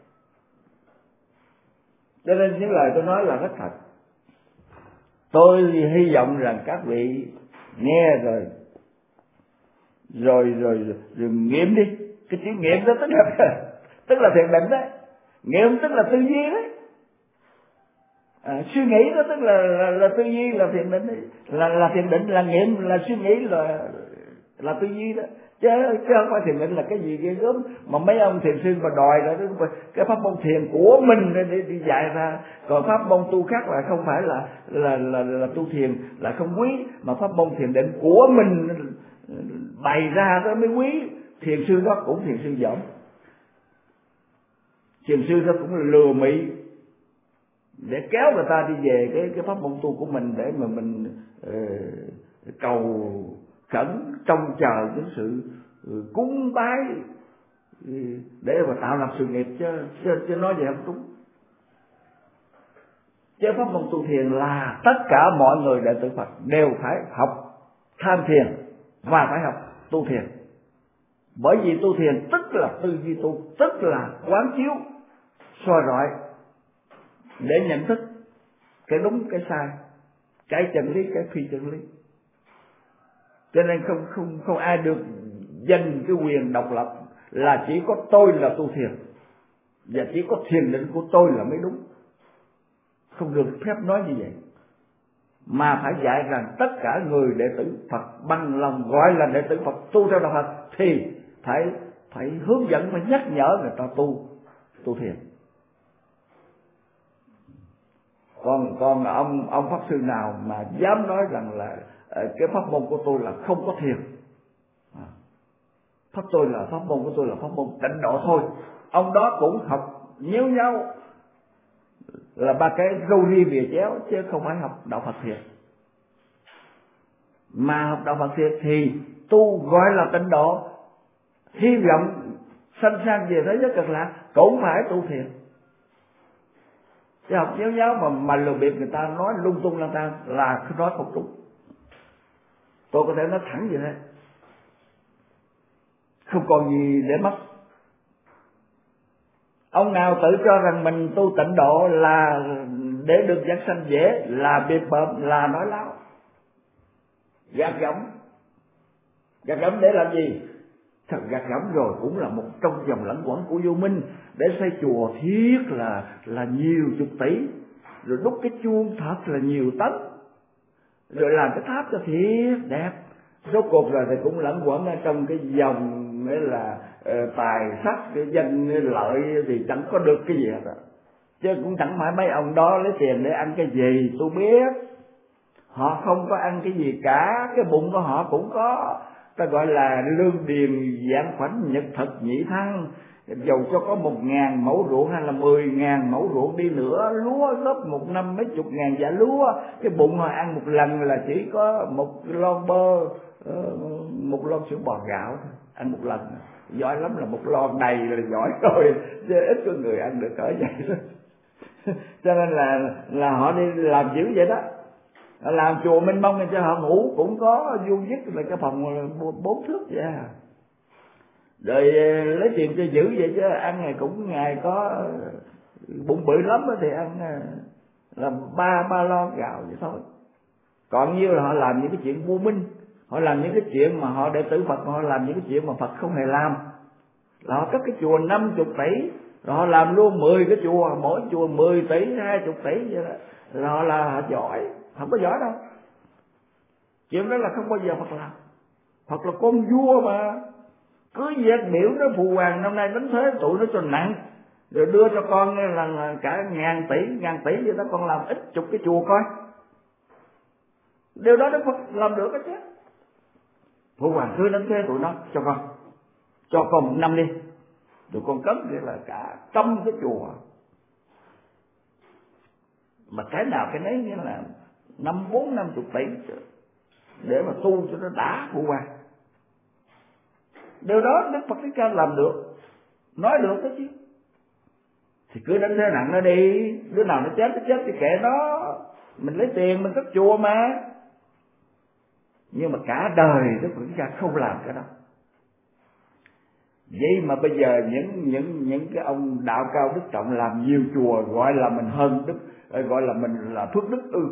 Cho nên những lời tôi nói là rất thật. Tôi hy vọng rằng các vị nghe rồi rồi rồi, rồi, rồi nghiệm đi. Cái chữ nghiệm đó tức là tức là thiền định đấy. Nghiệm tức là tư duy đấy. À, suy nghĩ đó tức là là, là tư duy, là thiền định đấy. Là là thiền định, là nghiệm, là suy nghĩ, là là tư duy đó. chứ chứ không phải thiền định là cái gì ghê gớm mà mấy ông thiền sư mà đòi là cái pháp môn thiền của mình để đi dạy ra. Còn pháp môn tu khác là không phải là là là, là, là tu thiền là không quý, mà pháp môn thiền định của mình bày ra đó mới quý. Thiền sư đó cũng thiền sư dởm, thiền sư đó cũng là lừa mị để kéo người ta đi về cái cái pháp môn tu của mình để mà mình uh, cầu khẩn trông chờ cái sự uh, cúng bái uh, để mà tạo lập sự nghiệp, chứ chứ, chứ nói vậy không đúng. Chứ pháp môn tu thiền là tất cả mọi người đệ tử Phật đều phải học tham thiền và phải học tu thiền. Bởi vì tu thiền tức là tư duy tu, tức là quán chiếu soi rọi để nhận thức cái đúng cái sai, cái chân lý cái phi chân lý. Cho nên không không không ai được giành cái quyền độc lập là chỉ có tôi là tu thiền và chỉ có thiền định của tôi là mới đúng. Không được phép nói như vậy, mà phải dạy rằng tất cả người đệ tử Phật bằng lòng gọi là đệ tử Phật tu theo đạo Phật thì phải phải hướng dẫn, phải nhắc nhở người ta tu tu thiền. Còn còn ông ông pháp sư nào mà dám nói rằng là cái pháp môn của tôi là không có thiền, pháp tôi là pháp môn của tôi là pháp môn tịnh độ thôi, ông đó cũng học nhéo nhau là ba cái râu ria bìa chéo, chứ không phải học đạo Phật thiệt. Mà học đạo Phật thiệt thì tu gọi là tịnh độ, hy vọng sanh sang về thế giới cực lạc cũng phải tu thiền. Chứ học nhéo nhéo mà mà lừa bịp người ta nói lung tung lang tan là nói không đúng. Tôi có thể nói thẳng như thế, không còn gì để mất. Ông nào tự cho rằng mình tu tịnh độ là để được giảng sanh dễ là biệt bợm, là nói láo, gạt gẫm. Gạt gẫm để làm gì? Thật gạt gẫm rồi cũng là một trong dòng lẫn quẩn của vô minh, để xây chùa thiết là là nhiều chục tỷ, rồi đúc cái chuông thật là nhiều tấn, rồi làm cái tháp cho thiệt đẹp. Số cuộc rồi thì cũng lẫn quẩn ở trong cái dòng nghĩa là uh, tài sắc, cái danh lợi thì chẳng có được cái gì hết rồi. Chứ cũng chẳng phải mấy ông đó lấy tiền để ăn cái gì. Tôi biết họ không có ăn cái gì cả, cái bụng của họ cũng có, ta gọi là lương điền giảng khoảnh nhật thực nhị thăng. Dầu cho có một ngàn mẫu ruộng hay là mười ngàn mẫu ruộng đi nữa, lúa góp một năm mấy chục ngàn dạ lúa, cái bụng họ ăn một lần là chỉ có một lon bơ, một lon sữa bò gạo thôi, ăn một lần. Giỏi lắm là một lon đầy là giỏi rồi, chứ ít có người ăn được cỡ vậy đó. Cho nên là là họ đi làm dữ vậy đó. Làm chùa Minh Mông cho họ ngủ cũng có vuông vức là cái phòng bốn thước vậy à. Rồi lấy tiền cho giữ vậy chứ ăn ngày cũng ngày có bụng bự lắm thì ăn là ba ba lon gạo vậy thôi. Còn nhiêu là họ làm những cái chuyện vô minh, họ làm những cái chuyện mà họ đệ tử Phật, họ làm những cái chuyện mà Phật không hề làm. Là họ cất cái chùa năm chục tỷ, rồi họ làm luôn mười cái chùa, mỗi chùa mười tỷ, hai chục tỷ vậy đó. Rồi họ là họ giỏi, không có giỏi đâu. Chuyện đó là không bao giờ Phật làm. Phật là con vua mà, cứ việc biểu nó phụ hoàng năm nay đánh thuế tụi nó cho nặng, rồi đưa cho con là, là cả ngàn tỷ, ngàn tỷ vậy đó, con làm ít chục cái chùa coi. Điều đó Đức Phật làm được cái chứ. Phụ hoàng cứ đánh thuế tụi nó cho con, cho con một năm đi, rồi con cấm vậy là cả trăm cái chùa. Mà cái nào cái nấy nghĩa là năm bốn năm chục tỷ để mà tu cho nó đã phụ hoàng. Điều đó Đức Phật Thích Ca làm được, nói được đó chứ. Thì cứ đánh thế nặng nó đi, đứa nào nó chết nó chết thì kệ nó, mình lấy tiền mình cất chùa mà. Nhưng mà cả đời Đức Phật Thích Ca không làm cái đó. Vậy mà bây giờ những những những cái ông đạo cao đức trọng làm nhiều chùa gọi là mình hơn đức, gọi là mình là phước đức ư?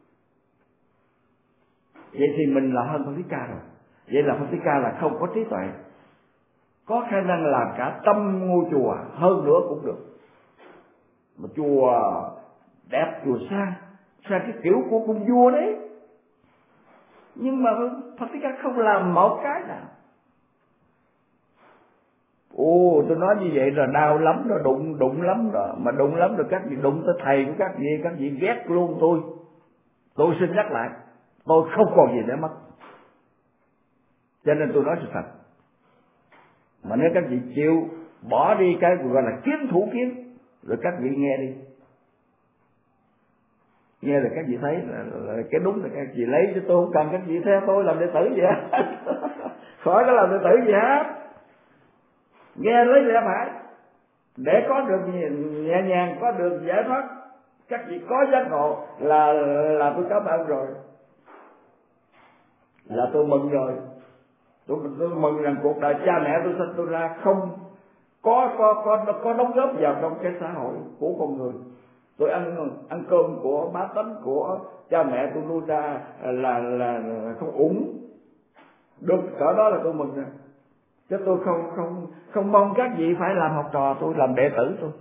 Vậy thì mình là hơn Phật Thích Ca rồi. Vậy là Phật Thích Ca là không có trí tuệ, có khả năng làm cả trăm ngôi chùa hơn nữa cũng được. Mà chùa đẹp, chùa sang, sang cái kiểu của cung vua đấy. Nhưng mà Phật Thích Ca không làm một cái nào. Ồ, tôi nói như vậy là đau lắm đó, đụng đụng lắm đó, mà đụng lắm rồi các vị đụng tới thầy của các vị, các vị ghét luôn tôi. Tôi xin nhắc lại, tôi không còn gì để mất. Cho nên tôi nói sự thật. Mà nếu các vị chịu bỏ đi cái gọi là kiến thủ kiến, rồi các vị nghe đi, nghe là các vị thấy là, là cái đúng là các vị lấy, chứ tôi không cần các vị theo tôi làm đệ tử gì hết. Khỏi có làm đệ tử gì hết. Nghe lấy lẽ phải để có được nhẹ nhàng, có được giải thoát. Các vị có giác ngộ là là tôi cảm ơn rồi, là tôi mừng rồi. Tôi, tôi mừng rằng cuộc đời cha mẹ tôi sinh tôi ra không có có có có đóng góp vào trong cái xã hội của con người. Tôi ăn ăn cơm của bá tánh của cha mẹ tôi nuôi ra là là, là không uổng. Được cỡ đó là tôi mừng rồi. Chứ tôi không không không mong các vị phải làm học trò tôi, làm đệ tử tôi.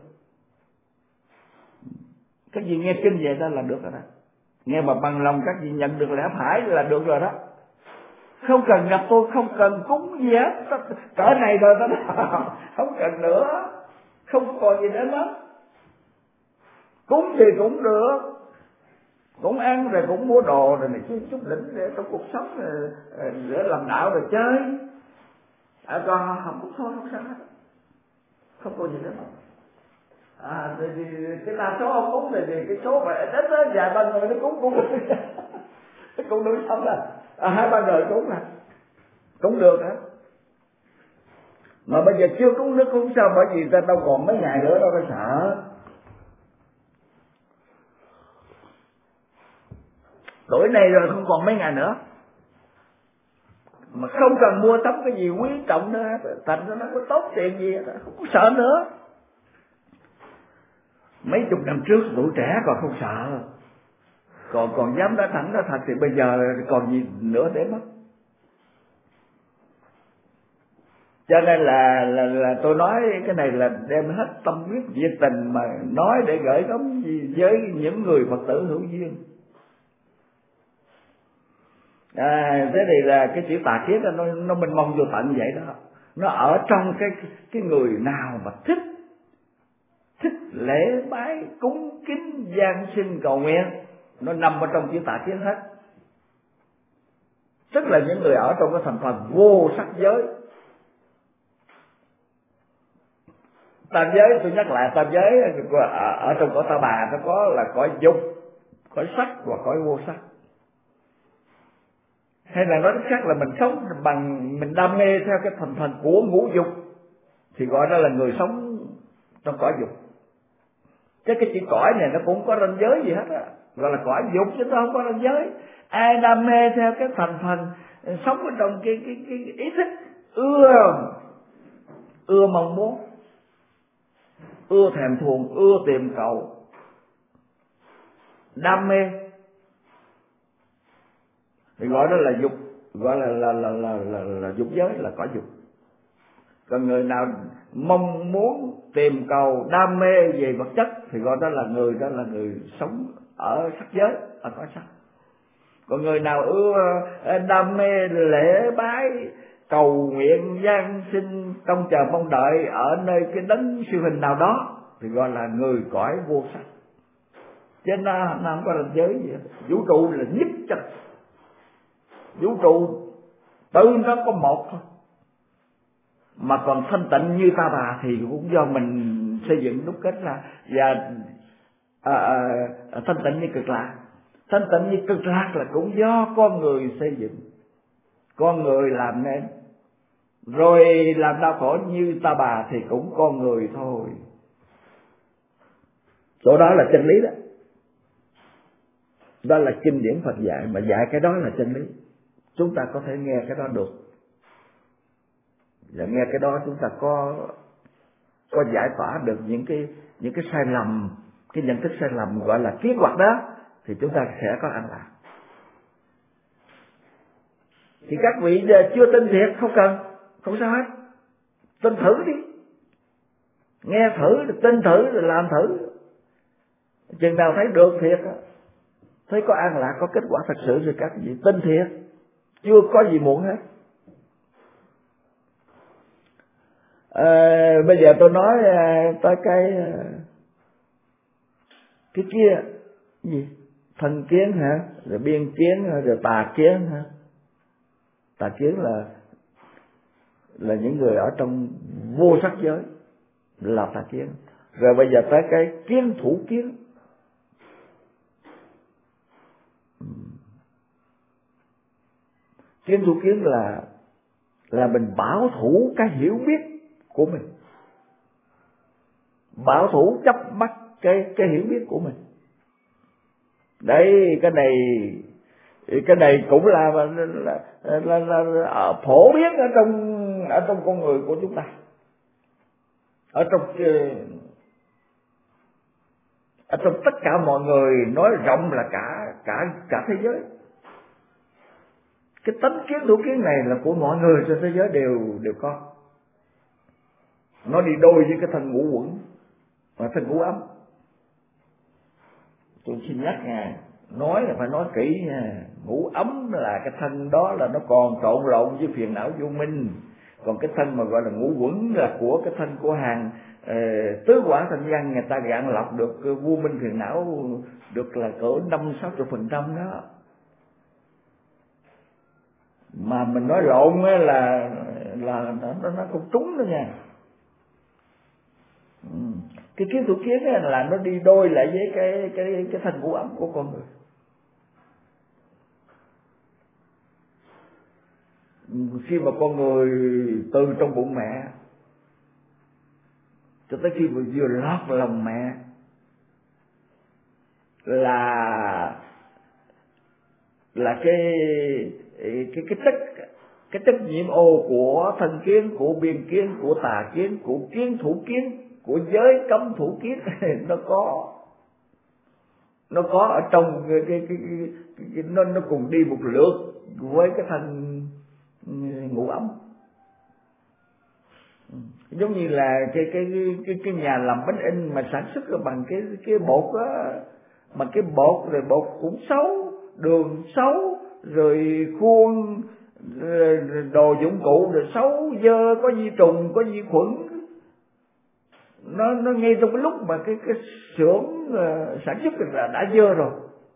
Các vị nghe kinh vậy đó là được rồi đó. Nghe mà bằng lòng các vị nhận được lẽ phải là được rồi đó. Không cần gặp tôi, không cần cúng gì hết. Cỡ này rồi đó, không cần nữa. Không còn gì để mất. Cúng thì cũng được, cũng ăn rồi cũng mua đồ rồi này chút chút đỉnh để trong cuộc sống rồi, để làm đạo rồi chơi. À, còn không cũng thôi, không sao hết, không có gì nữa. À thì, thì cái đa số ông cúng thì, thì cái số mà đến đó vài ba người nó cúng cũng nó cũng nuôi sống là à, hai ba người cúng là cũng được hả? Mà bây giờ chưa cúng nước cũng sao, bởi vì ta đâu còn mấy ngày nữa đâu phải sợ. Tuổi này rồi không còn mấy ngày nữa, mà không cần mua sắm cái gì quý trọng nữa, thành ra nó có tốt tiền gì, không có sợ nữa. Mấy chục năm trước tuổi trẻ còn không sợ, còn còn dám nói thẳng nói thật, thì bây giờ còn gì nữa để mất. Cho nên là là là tôi nói cái này là đem hết tâm huyết nhiệt tình mà nói để gửi gắm với những người Phật tử hữu duyên. À, thế thì là cái chữ tà kiến nó nó mình mong vô tận vậy đó. Nó ở trong cái cái người nào mà thích thích lễ bái cúng kính gian sinh cầu nguyện, nó nằm ở trong chữ tà kiến hết. Tức là những người ở trong cái thành phần vô sắc giới. Tam giới, tôi nhắc lại, tam giới ở, ở trong cõi Ta Bà nó có là cõi dục, cõi sắc và cõi vô sắc. Hay là nói khác là mình sống bằng mình đam mê theo cái thành phần của ngũ dục thì gọi đó là người sống trong cõi dục. Chứ cái chữ cõi này nó cũng có ranh giới gì hết á, gọi là cõi dục chứ nó không có ranh giới. Ai đam mê theo cái thành phần sống ở trong cái cái cái ý thức ưa ưa mong muốn, ưa thèm thuồng, ưa tìm cầu, đam mê thì gọi đó là dục, gọi là là là là là, là dục giới, là cõi dục. Còn người nào mong muốn tìm cầu đam mê về vật chất thì gọi đó là người đó là người sống ở sắc giới, ở cõi sắc. Còn người nào ưa đam mê lễ bái cầu nguyện gian sinh trông chờ mong đợi ở nơi cái đấng siêu hình nào đó thì gọi là người cõi vô sắc. Chứ nó, nó không có ranh giới gì hết. Vũ trụ là nhất chất, vũ trụ tự nó có một thôi, mà còn thanh tịnh như Ta Bà thì cũng do mình xây dựng đúc kết ra. Và à, à, thanh tịnh như Cực Lạc, thanh tịnh như Cực Lạc là cũng do con người xây dựng, con người làm nên. Rồi làm đau khổ như Ta Bà thì cũng con người thôi. Chỗ đó là chân lý đó. Đó là kinh điển Phật dạy, mà dạy cái đó là chân lý. Chúng ta có thể nghe cái đó được, và nghe cái đó chúng ta có có giải tỏa được những cái những cái sai lầm, cái nhận thức sai lầm gọi là kiến hoặc đó, thì chúng ta sẽ có an lạc. Thì các vị chưa tin thiệt không cần, không sao hết, tin thử đi, nghe thử, tin thử rồi làm thử. Chừng nào thấy được thiệt, thấy có an lạc, có kết quả thật sự rồi các vị tin thiệt, chưa có gì muộn hết. À, bây giờ tôi nói tới cái cái kia gì thân kiến hả, rồi biên kiến rồi tà kiến hả. Tà kiến là là những người ở trong vô sắc giới là tà kiến. Rồi bây giờ tới cái kiến thủ kiến. Kiến thủ kiến là là mình bảo thủ cái hiểu biết của mình, bảo thủ chấp mắc cái cái hiểu biết của mình. Đấy, cái này cái này cũng là là, là, là, là, là phổ biến ở trong ở trong con người của chúng ta, ở trong ở trong tất cả mọi người, nói rộng là cả cả cả thế giới. Cái tánh kiến thủ kiến này là của mọi người trên thế giới đều đều có. Nó đi đôi với cái thân ngũ uẩn và thân ngũ ấm. Tôi xin nhắc nha, nói là phải nói kỹ nha. Ngũ ấm là cái thân đó là nó còn trộn lộn với phiền não vô minh. Còn cái thân mà gọi là ngũ uẩn là của cái thân của hàng uh, tứ quả thanh văn, người ta gạn lọc được vô minh phiền não được là cỡ năm sáu chục phần trăm đó. Mà mình nói lộn là là nó nó không trúng nữa nha. Ừ. Cái kiến thủ kiến là nó đi đôi lại với cái cái cái thân ngũ ấm của con người. Khi mà con người từ trong bụng mẹ cho tới khi vừa vừa lót vào lòng mẹ là là cái cái cái chất cái chất nhiễm ô của thân kiến, của biên kiến, của tà kiến, của kiến thủ kiến, của giới cấm thủ kiến nó có nó có ở trong cái cái cái, cái, cái nó nó cùng đi một lượt với cái thân ngũ ấm. Giống như là cái cái cái cái nhà làm bánh in mà sản xuất bằng cái cái bột á, mà cái bột rồi bột cũng xấu, đường xấu, rồi khuôn đồ dụng cụ rồi xấu dơ, có vi trùng, có vi khuẩn. Nó nó ngay trong cái lúc mà cái cái xưởng uh, sản xuất là đã dơ rồi.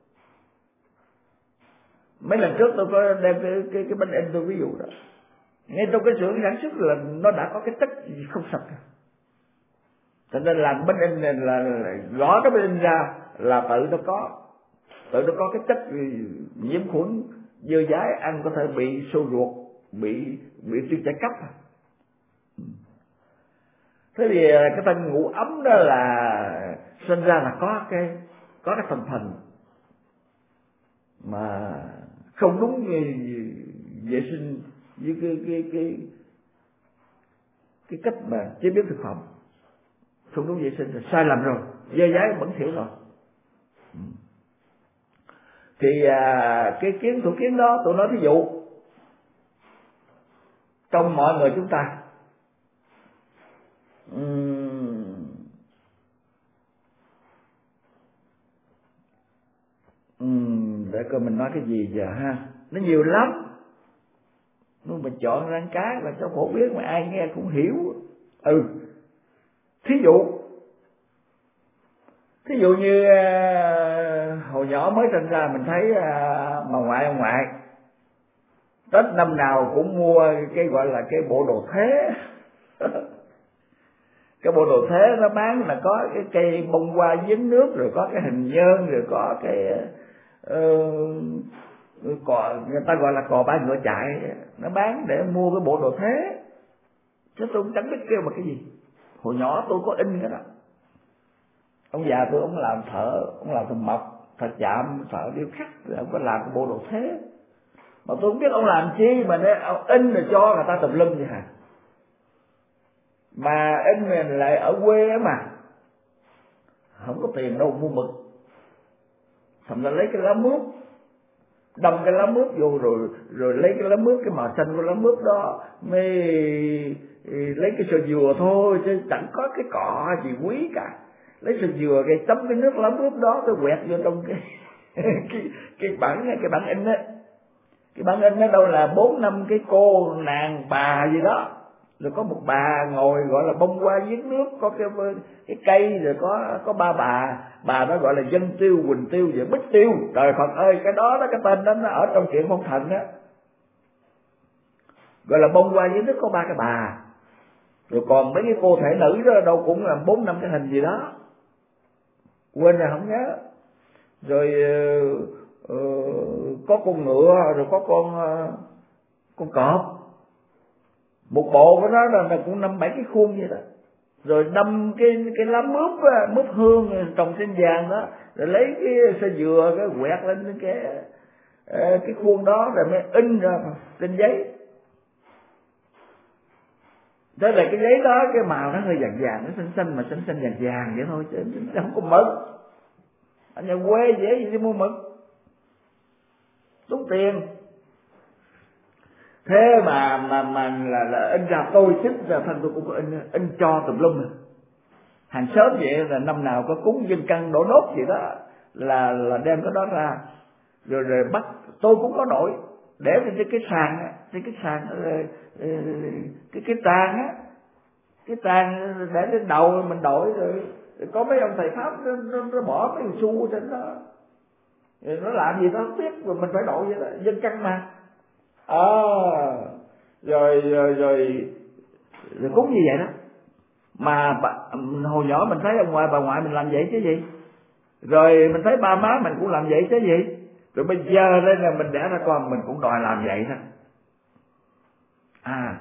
Mấy lần trước tôi có đem cái cái, cái bánh in tôi ví dụ đó, ngay trong cái xưởng sản xuất là nó đã có cái chất gì không sạch rồi. Cho nên làm bánh in này là, là gõ cái bánh in ra là tự nó có tự nó có cái chất nhiễm khuẩn dơ dái, ăn có thể bị sâu ruột, bị bị tiêu chảy cấp. Thế thì cái thân ngũ ấm đó là sinh ra là có cái có cái thành phần mà không đúng vệ sinh với cái cái cái cái cách mà chế biến thực phẩm, không đúng vệ sinh rồi, sai lầm rồi, dơ dái bẩn thỉu rồi. Thì à, cái kiến thủ kiến đó tôi nói ví dụ trong mọi người chúng ta, uhm, uhm, để coi mình nói cái gì giờ ha, nó nhiều lắm, nhưng mà chọn ra cái là cho phổ biến mà ai nghe cũng hiểu. Ừ, thí dụ thí dụ như uh, hồi nhỏ mới sinh ra mình thấy uh, bà ngoại ông ngoại Tết năm nào cũng mua cái gọi là cái bộ đồ thế. Cái bộ đồ thế nó bán là có cái cây bông hoa dính nước, rồi có cái hình nhơn, rồi có cái uh, cò, người ta gọi là cò ba ngựa chạy, nó bán để mua cái bộ đồ thế. Chứ tôi cũng chẳng biết kêu mà cái gì. Hồi nhỏ tôi có in cái đó. Ông già tôi ông làm thợ, ông làm thợ mộc, thợ chạm, thợ điêu khắc, ông có làm cái bộ đồ thế. Mà tôi không biết ông làm chi mà để ông in rồi cho người ta tùm lum vậy hả? Mà in mình lại ở quê á mà không có tiền đâu mua mực, thậm chí lấy cái lá mướp, đâm cái lá mướp vô rồi rồi lấy cái lá mướp, cái màu xanh của lá mướp đó mới lấy cái sợi dừa thôi, chứ chẳng có cái cọ gì quý cả. Lấy sợi dừa cái chấm cái nước lá mướp đó tôi quẹt vô trong cái cái cái bản cái bản in á. Cái bản in nó đâu là bốn năm cái cô nàng bà gì đó rồi có một bà ngồi gọi là bông hoa giếng nước, có cái cái cây, rồi có có ba bà, bà đó gọi là Dân Tiêu, Quỳnh Tiêu và Bích Tiêu. Trời Phật ơi, cái đó đó, cái tên đó nó ở trong Chuyện Phong Thần đó, gọi là bông hoa giếng nước, có ba cái bà. Rồi còn mấy cái cô thể nữ đó đâu cũng là bốn năm cái hình gì đó, quên rồi không nhớ. Rồi uh, uh, có con ngựa, rồi có con uh, con cọp. Một bộ của nó là, là cũng năm bảy cái khuôn vậy đó. Rồi đâm cái cái lá mướp á, mướp hương trồng trên vàng đó, rồi lấy cái sợi dừa cái quẹt lên cái cái khuôn đó rồi mới in ra trên giấy. Đó là cái giấy đó, cái màu nó hơi vàng vàng, nó xanh xanh mà xanh xanh vàng vàng vậy thôi, chứ không có mực. Ở nhà quê dễ gì đi mua mực, tốn tiền. Thế mà mà mà là, là in ra, tôi thích ra thân tôi cũng có in in cho tùm lum. Hàng xóm vậy là năm nào có cúng dân căn đổ nốt gì đó là là đem cái đó ra, rồi rồi bắt tôi cũng có nổi để trên cái sàn á, trên cái sàn cái cái trang á, cái trang để trên đầu mình đổi. Rồi, rồi có mấy ông thầy pháp nó, nó, nó bỏ cái xu trên đó, rồi nó làm gì đó không biết, rồi mình phải đổi vậy đó, dân căn mà. À, rồi, rồi rồi rồi cúng như vậy đó. Mà bà, hồi nhỏ mình thấy ông ngoại bà ngoại mình làm vậy chứ gì, rồi mình thấy ba má mình cũng làm vậy chứ gì, rồi bây giờ đây là mình đẻ ra con mình cũng đòi làm vậy đó. À,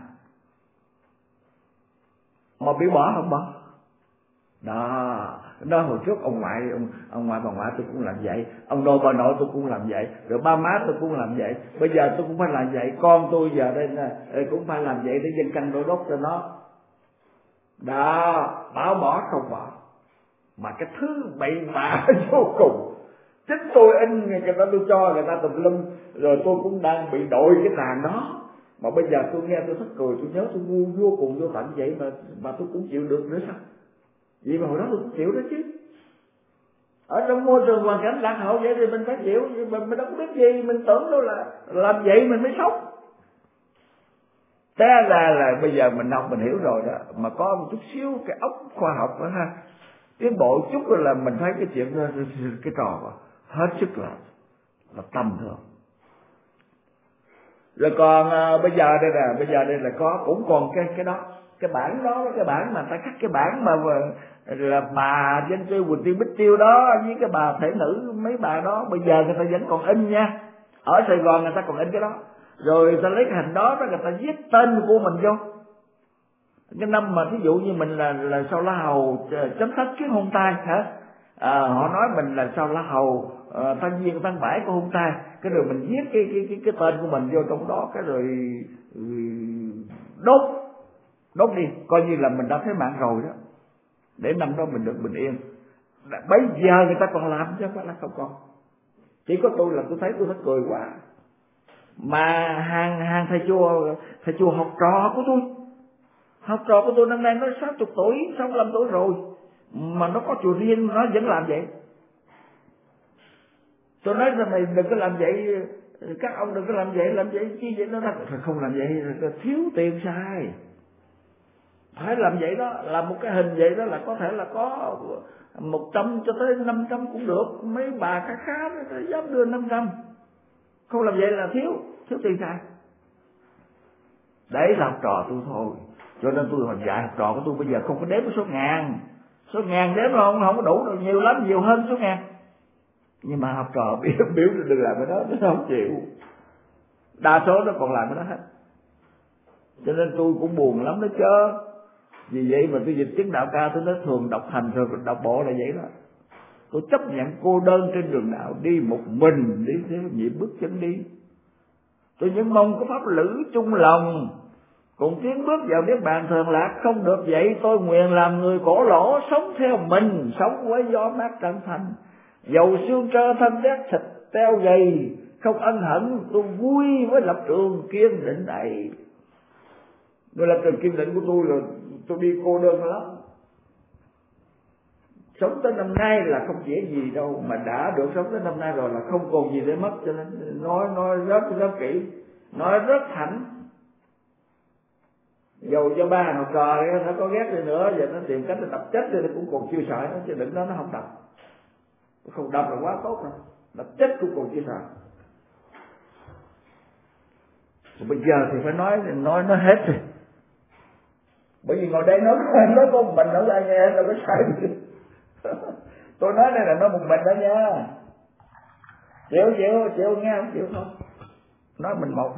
mà bị bỏ không bỏ đó. Đó hồi trước ông ngoại ông, ông ngoại bà ngoại tôi cũng làm vậy, ông nội bà nội tôi cũng làm vậy, rồi ba má tôi cũng làm vậy, bây giờ tôi cũng phải làm vậy, con tôi giờ đây là cũng phải làm vậy để dân căn đôi đốt cho nó đó. Bảo bỏ không bỏ, mà cái thứ bậy bạ vô cùng. Chính tôi in người ta, tôi cho người ta tùm lum, rồi tôi cũng đang bị đội cái đàn đó. Mà bây giờ tôi nghe tôi thất cười, tôi nhớ tôi ngu vô cùng vô tận vậy mà mà tôi cũng chịu được nữa sao? Vì mà hồi đó tôi cũng chịu đó chứ. Ở trong môi trường hoàn cảnh lạc hậu vậy thì mình phải chịu, mình, mình đâu có biết gì, mình tưởng đâu là làm vậy mình mới sống. Thế là là bây giờ mình học mình hiểu rồi đó, mà có một chút xíu cái óc khoa học đó ha, tiến bộ chút rồi là mình thấy cái chuyện đó, cái trò đó, hết sức là là tầm thường. Rồi còn à, bây giờ đây là bây giờ đây là có cũng còn cái cái đó, cái bản đó, cái bản mà ta cắt cái bản mà là bà Dân Tiêu, Quỳnh Tiêu, Bích Tiêu đó với cái bà thể nữ, mấy bà đó bây giờ người ta vẫn còn in nha. Ở Sài Gòn người ta còn in cái đó, rồi người ta lấy cái hình đó đó, người ta viết tên của mình vô. Cái năm mà thí dụ như mình là là Sao La Hầu chấm sách chuyến hôn tai hả, à, họ nói mình là Sao La Hầu uh, thanh viên thanh bãi của hôn tai, cái rồi mình viết cái cái cái cái tên của mình vô trong đó, cái rồi uh, đốt đốt đi, coi như là mình đã thấy mạng rồi đó, để năm đó mình được bình yên. Bây giờ người ta còn làm chứ không phải là không còn. Chỉ có tôi là tôi thấy tôi hết cười quá. Mà hàng hàng thầy chùa thầy chùa học trò của tôi, học trò của tôi năm nay nó sáu mươi tuổi, sáu mươi lăm tuổi rồi, mà nó có chùa riêng nó vẫn làm vậy. Tôi nói là mày đừng có làm vậy, các ông đừng có làm vậy, làm vậy chi vậy. Nó nói không làm vậy thiếu tiền xài, phải làm vậy đó, làm một cái hình vậy đó là có thể là có một trăm cho tới năm trăm cũng được. Mấy bà khá khá đó dám đưa năm trăm, không làm vậy là thiếu thiếu tiền xài. Đấy là học trò tôi thôi, cho nên tôi hồi dạy học trò của tôi bây giờ không có đếm số ngàn, số ngàn đếm không không có đủ đâu, nhiều lắm, nhiều hơn số ngàn. Nhưng mà học trò biểu biểu đừng làm cái đó, nó không chịu, đa số nó còn làm cái đó hết. Cho nên tôi cũng buồn lắm đó chứ. Vì vậy mà tôi dịch chứng đạo cao, tôi nói thường đọc hành rồi đọc bộ là vậy đó. Tôi chấp nhận cô đơn trên đường đạo, đi một mình, đi theo nhịp bước chân đi. Tôi những mong có pháp lữ chung lòng, cùng tiến bước vào niết bàn thường lạc. Không được vậy tôi nguyện làm người cổ lỗ, sống theo mình, sống với gió mát trăng thanh. Dầu xương trơ thân đét thịt teo gầy, không ân hận tôi vui với lập trường kiên định này. Tôi lập trường kiên định của tôi là tôi đi cô đơn lắm. Sống tới năm nay là không dễ gì đâu, mà đã được sống tới năm nay rồi là không còn gì để mất. Cho nên nói nói rất rất kỹ, nói rất thẳng. Dầu cho ba học trò nó có ghét đi nữa, giờ nó tìm cách nó đập chết thì nó cũng còn chưa sợ nó, chứ đừng nói nó không đập. Không đập là quá tốt rồi, đập chết cũng còn chưa sợ. Bây giờ thì phải nói nói nó hết rồi. Bởi vì ngồi đây nói nói có một mình nó ra nghe đâu có sai gì. Tôi nói đây là nói một mình đó nha. Chịu chịu chịu nghe không chịu không? Nói mình một.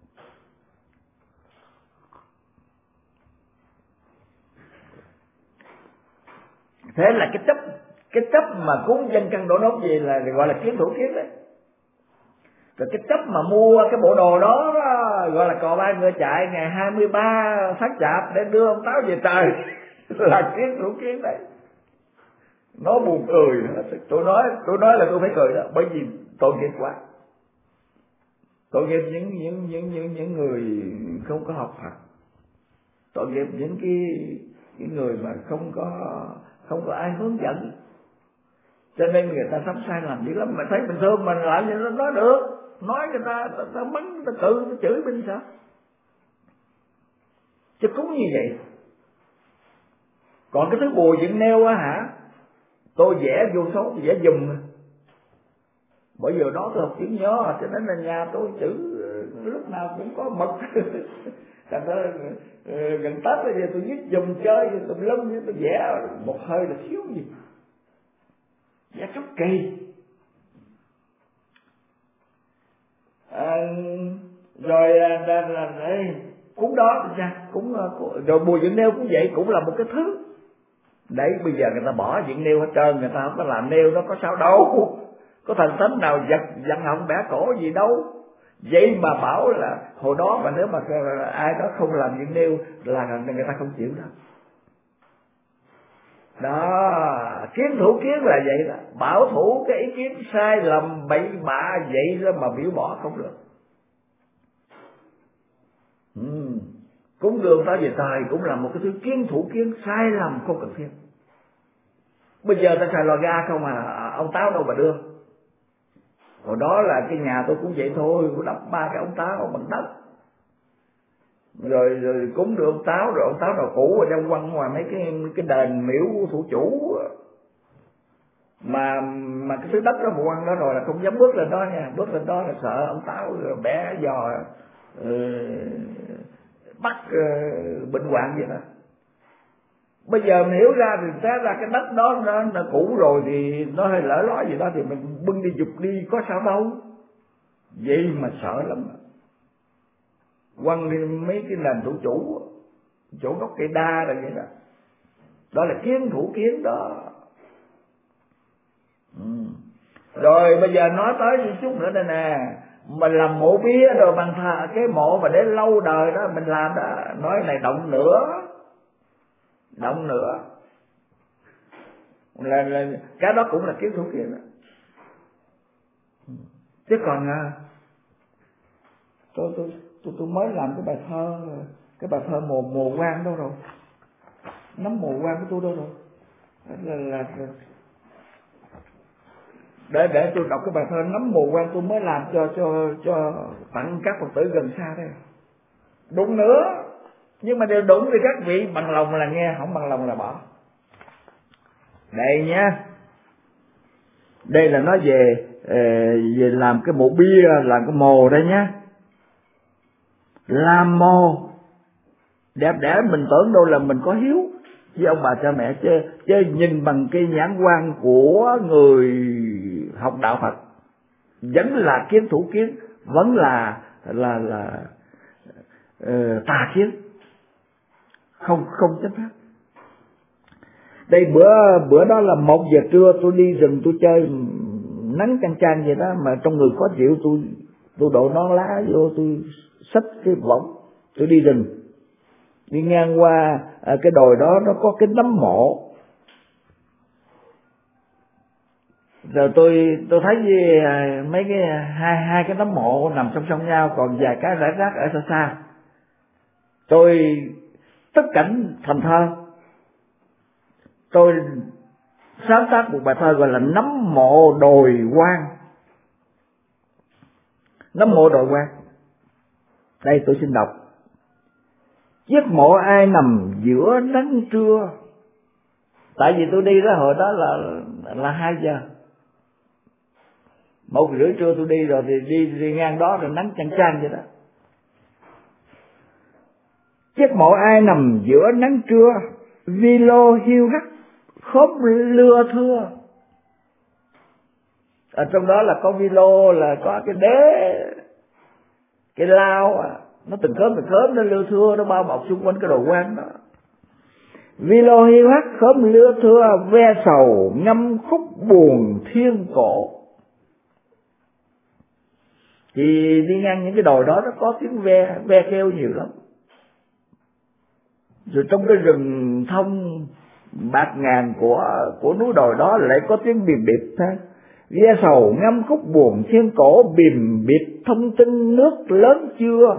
Thế là cái chấp cái chấp mà cúng dân căn đổ nốt gì là gọi là kiến thủ kiến đấy. Rồi cái chấp mà mua cái bộ đồ đó, đó gọi là cò ba ngựa chạy ngày hai mươi ba tháng chạp để đưa ông Táo về trời là kiến thủ kiến đấy. Nó buồn cười. Tôi nói tôi nói là tôi phải cười đó, bởi vì tội nghiệp quá. Tội nghiệp những những những những những người không có học Phật. Tội nghiệp những cái cái người mà không có không có ai hướng dẫn. Cho nên người ta sắp sai lầm dữ lắm. Mà thấy bình thường mình làm như nó nói được, nói người ta ta, ta mắng, người ta cự, ta chửi bên sao? Chứ cúng như vậy. Còn cái thứ bùa dựng nêu á hả? Tôi vẽ vô số, vẽ dùm. Bởi giờ đó tôi học chữ nhớ, cho nên là nhà tôi chữ lúc nào cũng có mực. Thành ra gần Tết bây giờ tôi viết dùm chơi, tùm lum, tôi vẽ một hơi là thiếu gì. Vẽ cấp kỳ. À, rồi là, là, là, là cúng đó ra, cúng rồi bùa dựng nêu cũng vậy, cũng là một cái thứ. Đấy bây giờ người ta bỏ dựng nêu hết trơn, người ta không có làm nêu, nó có sao đâu. Có thần thánh nào giật giận họng bẻ cổ gì đâu. Vậy mà bảo là hồi đó mà nếu mà ai đó không làm dựng nêu là người ta không chịu đâu. Đó, kiến thủ kiến là vậy đó. Bảo thủ cái ý kiến sai lầm bậy bạ vậy đó mà biểu bỏ không được. Ừ. Cúng đường ta về trời cũng là một cái thứ kiến thủ kiến sai lầm không cần thiết. Bây giờ ta xài lò ga không à, ông Táo đâu mà đưa. Hồi đó là cái nhà tôi cũng vậy thôi, tôi đắp ba cái ông Táo bằng đất. Rồi, rồi cúng được ông Táo, rồi ông Táo nào cũ ở trong quăng ngoài mấy cái cái đền miễu thủ chủ. Mà mà cái thứ đất đó một quăng đó rồi là không dám bước lên đó nha, bước lên đó là sợ ông Táo rồi bẻ giò uh, bắt uh, bệnh hoạn vậy đó. Bây giờ mình hiểu ra thì té ra cái đất đó nó, nó cũ rồi thì nó hơi lỡ lói gì đó thì mình bưng đi giục đi có sao đâu. Vậy mà sợ lắm. Quăng đi mấy cái nền thủ chủ, chỗ gốc cây đa rồi vậy đó. Đó là kiến thủ kiến đó. Ừ. Rồi bây giờ nói tới một chút nữa đây nè. Mình làm mộ bia rồi bằng thà cái mộ mà để lâu đời đó mình làm đó. Nói này động nữa. Động nữa là, là cái đó cũng là kiến thủ kiến đó. Chứ còn tôi tôi tôi tôi mới làm cái bài thơ cái bài thơ mồ mồ quan đâu rồi, nắm mồ quan của tôi đâu rồi, là, là, là để để tôi đọc cái bài thơ nắm mồ quan tôi mới làm cho cho cho tặng các Phật tử gần xa đây. Đúng nữa. Nhưng mà đều đúng thì các vị bằng lòng là nghe, không bằng lòng là bỏ. Đây nhá. Đây là nói về về làm cái mộ bia, làm cái mồ đây nhá. Làm mồ đẹp đẽ mình tưởng đâu là mình có hiếu với ông bà cha mẹ, chứ, chứ nhìn bằng cái nhãn quan của người học đạo Phật vẫn là kiến thủ kiến, vẫn là là là uh, tà kiến, không không chấp pháp. Đây bữa bữa đó là một giờ trưa tôi đi rừng tôi chơi nắng chang chang vậy đó, mà trong người khó chịu tôi tôi đội nón lá vô, tôi xách cái võng tôi đi rừng, đi ngang qua à, cái đồi đó nó có cái nấm mộ. Rồi tôi tôi thấy à, mấy cái hai hai cái nấm mộ nằm song song nhau, còn vài cái rải rác ở xa xa. Tôi tất cảnh thành thơ, tôi sáng tác một bài thơ gọi là Nấm mộ đồi quan. Nấm mộ đồi quan. Đây tôi xin đọc. Chiếc mộ ai nằm giữa nắng trưa. Tại vì tôi đi đó hồi đó là là hai giờ, một rưỡi trưa tôi đi rồi, thì đi, đi ngang đó rồi nắng chang chang vậy đó. Chiếc mộ ai nằm giữa nắng trưa, vi lô hiu hắt khóm lưa thưa. Ở trong đó là có vi lô, là có cái đế, cái lao à, nó từng khóm từng khóm, nó lưa thưa, nó bao bọc xung quanh cái đồ quan đó. Vi lô hiu hắt khóm lưa thưa, ve sầu ngâm khúc buồn thiên cổ. Thì đi ngang những cái đồi đó nó có tiếng ve, ve kêu nhiều lắm. Rồi trong cái rừng thông bạt ngàn của của núi đồi đó lại có tiếng bìm bịp thôi. Ve sầu ngâm khúc buồn thiên cổ, bìm bịp thông tin nước lớn chưa.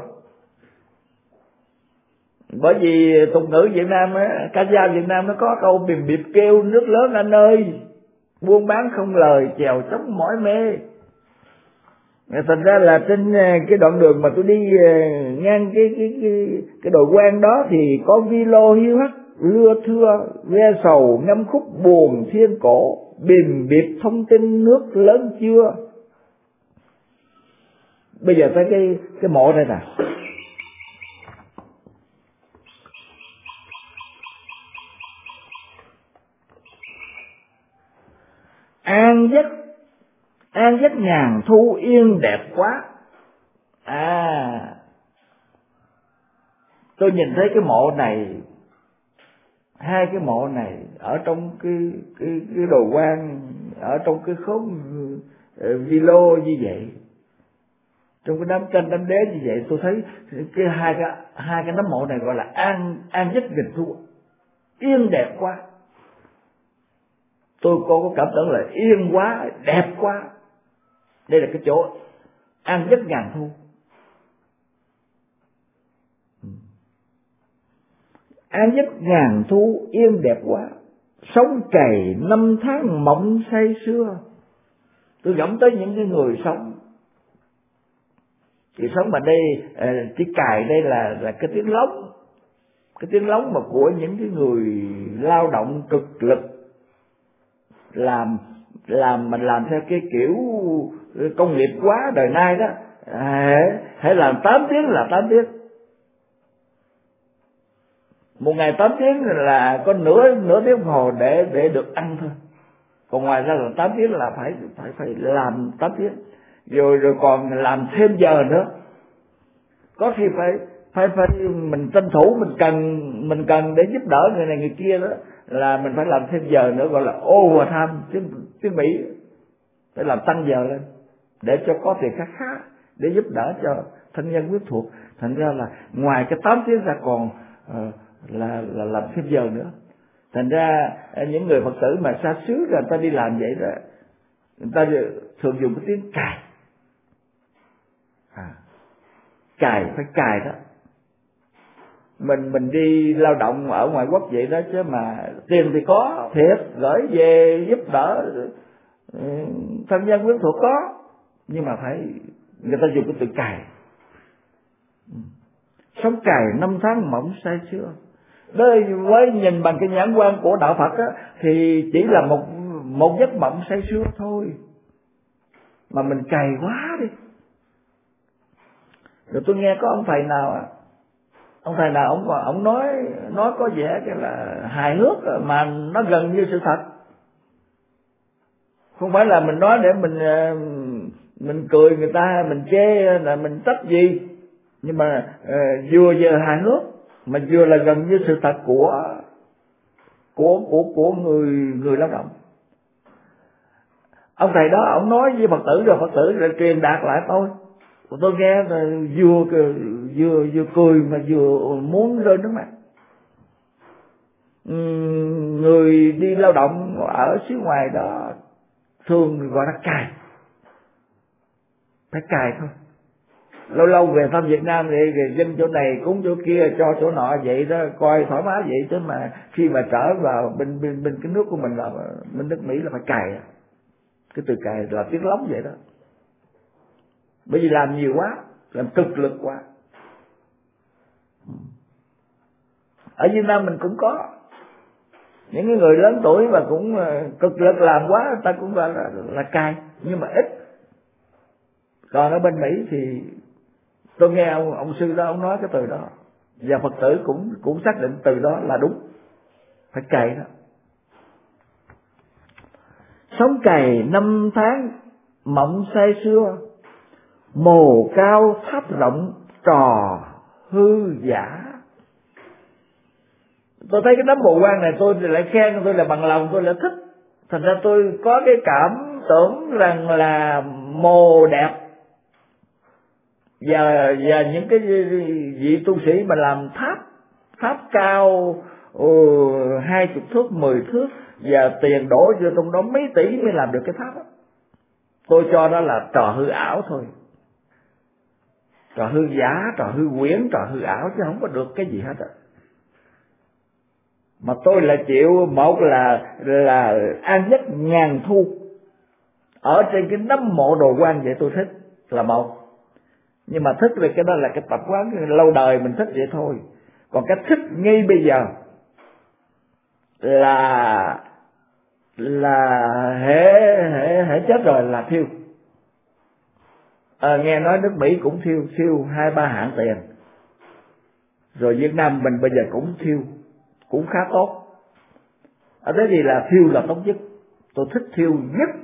Bởi vì tục ngữ Việt Nam á, ca dao Việt Nam nó có câu bìm bịp kêu nước lớn anh ơi, buôn bán không lời chèo chống mỏi mê. Thành ra là trên cái đoạn đường mà tôi đi ngang cái cái cái cái đồi quan đó thì có vi lô hiu hắt lưa thưa, ve sầu ngâm khúc buồn thiên cổ, bìm bịp thông tin nước lớn chưa. Bây giờ tới cái cái mộ đây nè. An giấc, an giấc nhàn thu yên đẹp quá. À, tôi nhìn thấy cái mộ này, hai cái mộ này ở trong cái cái cái đồ quan, ở trong cái khóm vi lô như vậy, trong cái đám tranh đám đế như vậy, tôi thấy cái hai cái hai cái nấm mộ này gọi là an an giấc nghìn thu, yên đẹp quá. Tôi có cảm tưởng là yên quá, đẹp quá. Đây là cái chỗ an giấc ngàn thu. An giấc ngàn thu yên đẹp quá, sống cày năm tháng mộng say sưa. Tôi ngẫm tới những cái người sống, thì sống mà đây chỉ cài đây là là cái tiếng lóng, cái tiếng lóng mà của những cái người lao động cực lực, làm làm mình làm theo cái kiểu công nghiệp quá đời nay đó, à, hãy làm tám tiếng là tám tiếng, một ngày tám tiếng là có nửa nửa tiếng đồng hồ để để được ăn thôi, còn ngoài ra là tám tiếng là phải phải phải làm tám tiếng, rồi rồi còn làm thêm giờ nữa, có khi phải phải phải mình tranh thủ, mình cần mình cần để giúp đỡ người này người kia đó, là mình phải làm thêm giờ nữa, gọi là overtime tiếng tiếng Mỹ, phải làm tăng giờ lên để cho có tiền khá khá để giúp đỡ cho thân nhân quyến thuộc. Thành ra là ngoài cái tám tiếng ra còn uh, là là làm thêm giờ nữa. Thành ra những người Phật tử mà xa xứ người ta đi làm vậy đó, người ta thường dùng cái tiếng cài, à, cài phải cài đó. Mình mình đi lao động ở ngoại quốc vậy đó, chứ mà tiền thì có thiệt, gửi về giúp đỡ thân nhân quyến thuộc có, nhưng mà phải người ta dùng cái từ cài. Sống cài năm tháng mộng say sưa. Đây với nhìn bằng cái nhãn quan của đạo Phật á, thì chỉ là một một giấc mộng say sưa thôi, mà mình cày quá đi. Rồi tôi nghe có ông thầy nào á, ông thầy nào ông ông nói nói có vẻ cái là hài hước mà nó gần như sự thật. Không phải là mình nói để mình mình cười người ta, mình chê là mình trách gì, nhưng mà uh, vừa giờ hài hước mà vừa là gần như sự thật của của của của người người lao động. Ông thầy đó ông nói với Phật tử, rồi Phật tử rồi truyền đạt lại tôi, tôi nghe rồi vừa vừa vừa cười mà vừa muốn rơi nước mắt. Uhm, người đi lao động ở xứ ngoài đó thường gọi là cài, phải cài thôi. Lâu lâu về thăm Việt Nam thì dân chỗ này cúng chỗ kia cho chỗ nọ vậy đó, coi thoải mái vậy, chứ mà khi mà trở vào bên bên bên cái nước của mình là bên nước Mỹ là phải cài. Cái từ cài là tiếng lóng vậy đó, bởi vì làm nhiều quá, làm cực lực quá. Ở Việt Nam mình cũng có những cái người lớn tuổi và cũng cực lực làm quá, người ta cũng là, là, là cai, nhưng mà ít. Còn ở bên Mỹ thì tôi nghe ông, ông sư đó ông nói cái từ đó, và Phật tử cũng cũng xác định từ đó là đúng, phải cày đó. Sống cày năm tháng mộng say sưa, mồ cao tháp rộng trò hư giả. Tôi thấy cái tấm bồ quan này tôi lại khen, tôi là bằng lòng, tôi lại thích. Thành ra tôi có cái cảm tưởng rằng là mồ đẹp. Và, và những cái vị tu sĩ mà làm tháp, tháp cao hai chục thước, mười thước, và tiền đổ vô trong đó mấy tỷ mới làm được cái tháp đó. Tôi cho đó là trò hư ảo thôi, trò hư giả, trò hư quyển, trò hư ảo, chứ không có được cái gì hết á. Mà tôi là chịu, một là là an giấc ngàn thu ở trên cái nấm mộ đồ quan, vậy tôi thích là một. Nhưng mà thích về cái đó là cái tập quán lâu đời mình thích vậy thôi. Còn cái thích ngay bây giờ là là hễ hễ hễ chết rồi là thiêu. À, nghe nói nước Mỹ cũng thiêu thiêu hai ba hạng tiền, rồi Việt Nam mình bây giờ cũng thiêu, cũng khá tốt. Ở thế thì là thiêu là tốt nhất, tôi thích thiêu nhất.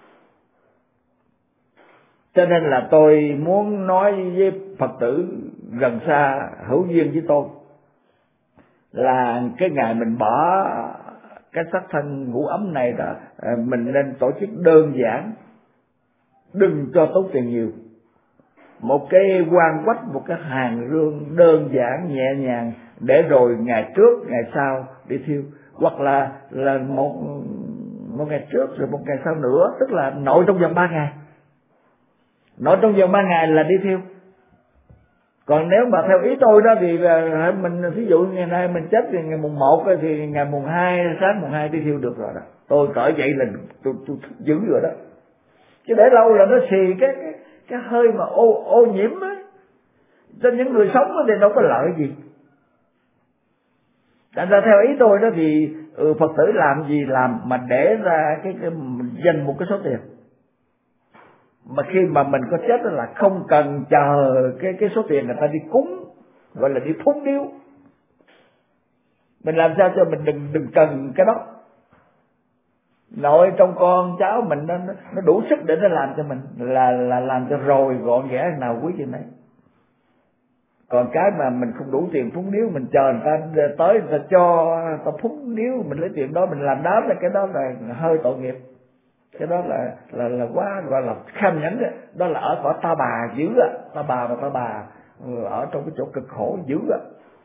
Cho nên là tôi muốn nói với Phật tử gần xa hữu duyên với tôi là cái ngày mình bỏ cái xác thân ngũ ấm này đó, mình nên tổ chức đơn giản, đừng cho tốn tiền nhiều. Một cái quan quách, một cái hàng rương đơn giản nhẹ nhàng, để rồi ngày trước ngày sau đi thiêu, hoặc là là một một ngày trước rồi một ngày sau nữa, tức là nội trong vòng ba ngày. Nội trong vòng ba ngày là đi thiêu. Còn nếu mà theo ý tôi đó thì là mình, ví dụ ngày nay mình chết thì ngày mùng một thì ngày mùng hai, sáng mùng hai đi thiêu được rồi đó. Tôi cởi vậy là tôi, tôi thích dữ rồi đó. Chứ để lâu là nó xì cái cái, cái hơi mà ô ô nhiễm á, cho những người sống thì đâu có lợi gì. Thành ra theo ý tôi đó thì ừ, Phật tử làm gì làm mà để ra cái, cái dành một cái số tiền, mà khi mà mình có chết là không cần chờ cái cái số tiền người ta đi cúng, gọi là đi phúng điếu. Mình làm sao cho mình đừng đừng cần cái đó. Nội trong con cháu mình nó nó đủ sức để nó làm cho mình, là là làm cho rồi gọn ghẽ nào quý chừng đấy. Còn cái mà mình không đủ tiền phúng điếu, mình chờ người ta tới người ta cho ta phúng điếu, mình lấy tiền đó mình làm đám, là cái đó là hơi tội nghiệp. Cái đó là là là quá gọi là kham nhẫn đó. Đó là ở cõi ta bà dữ á, ta bà và ta bà ở trong cái chỗ cực khổ dữ á.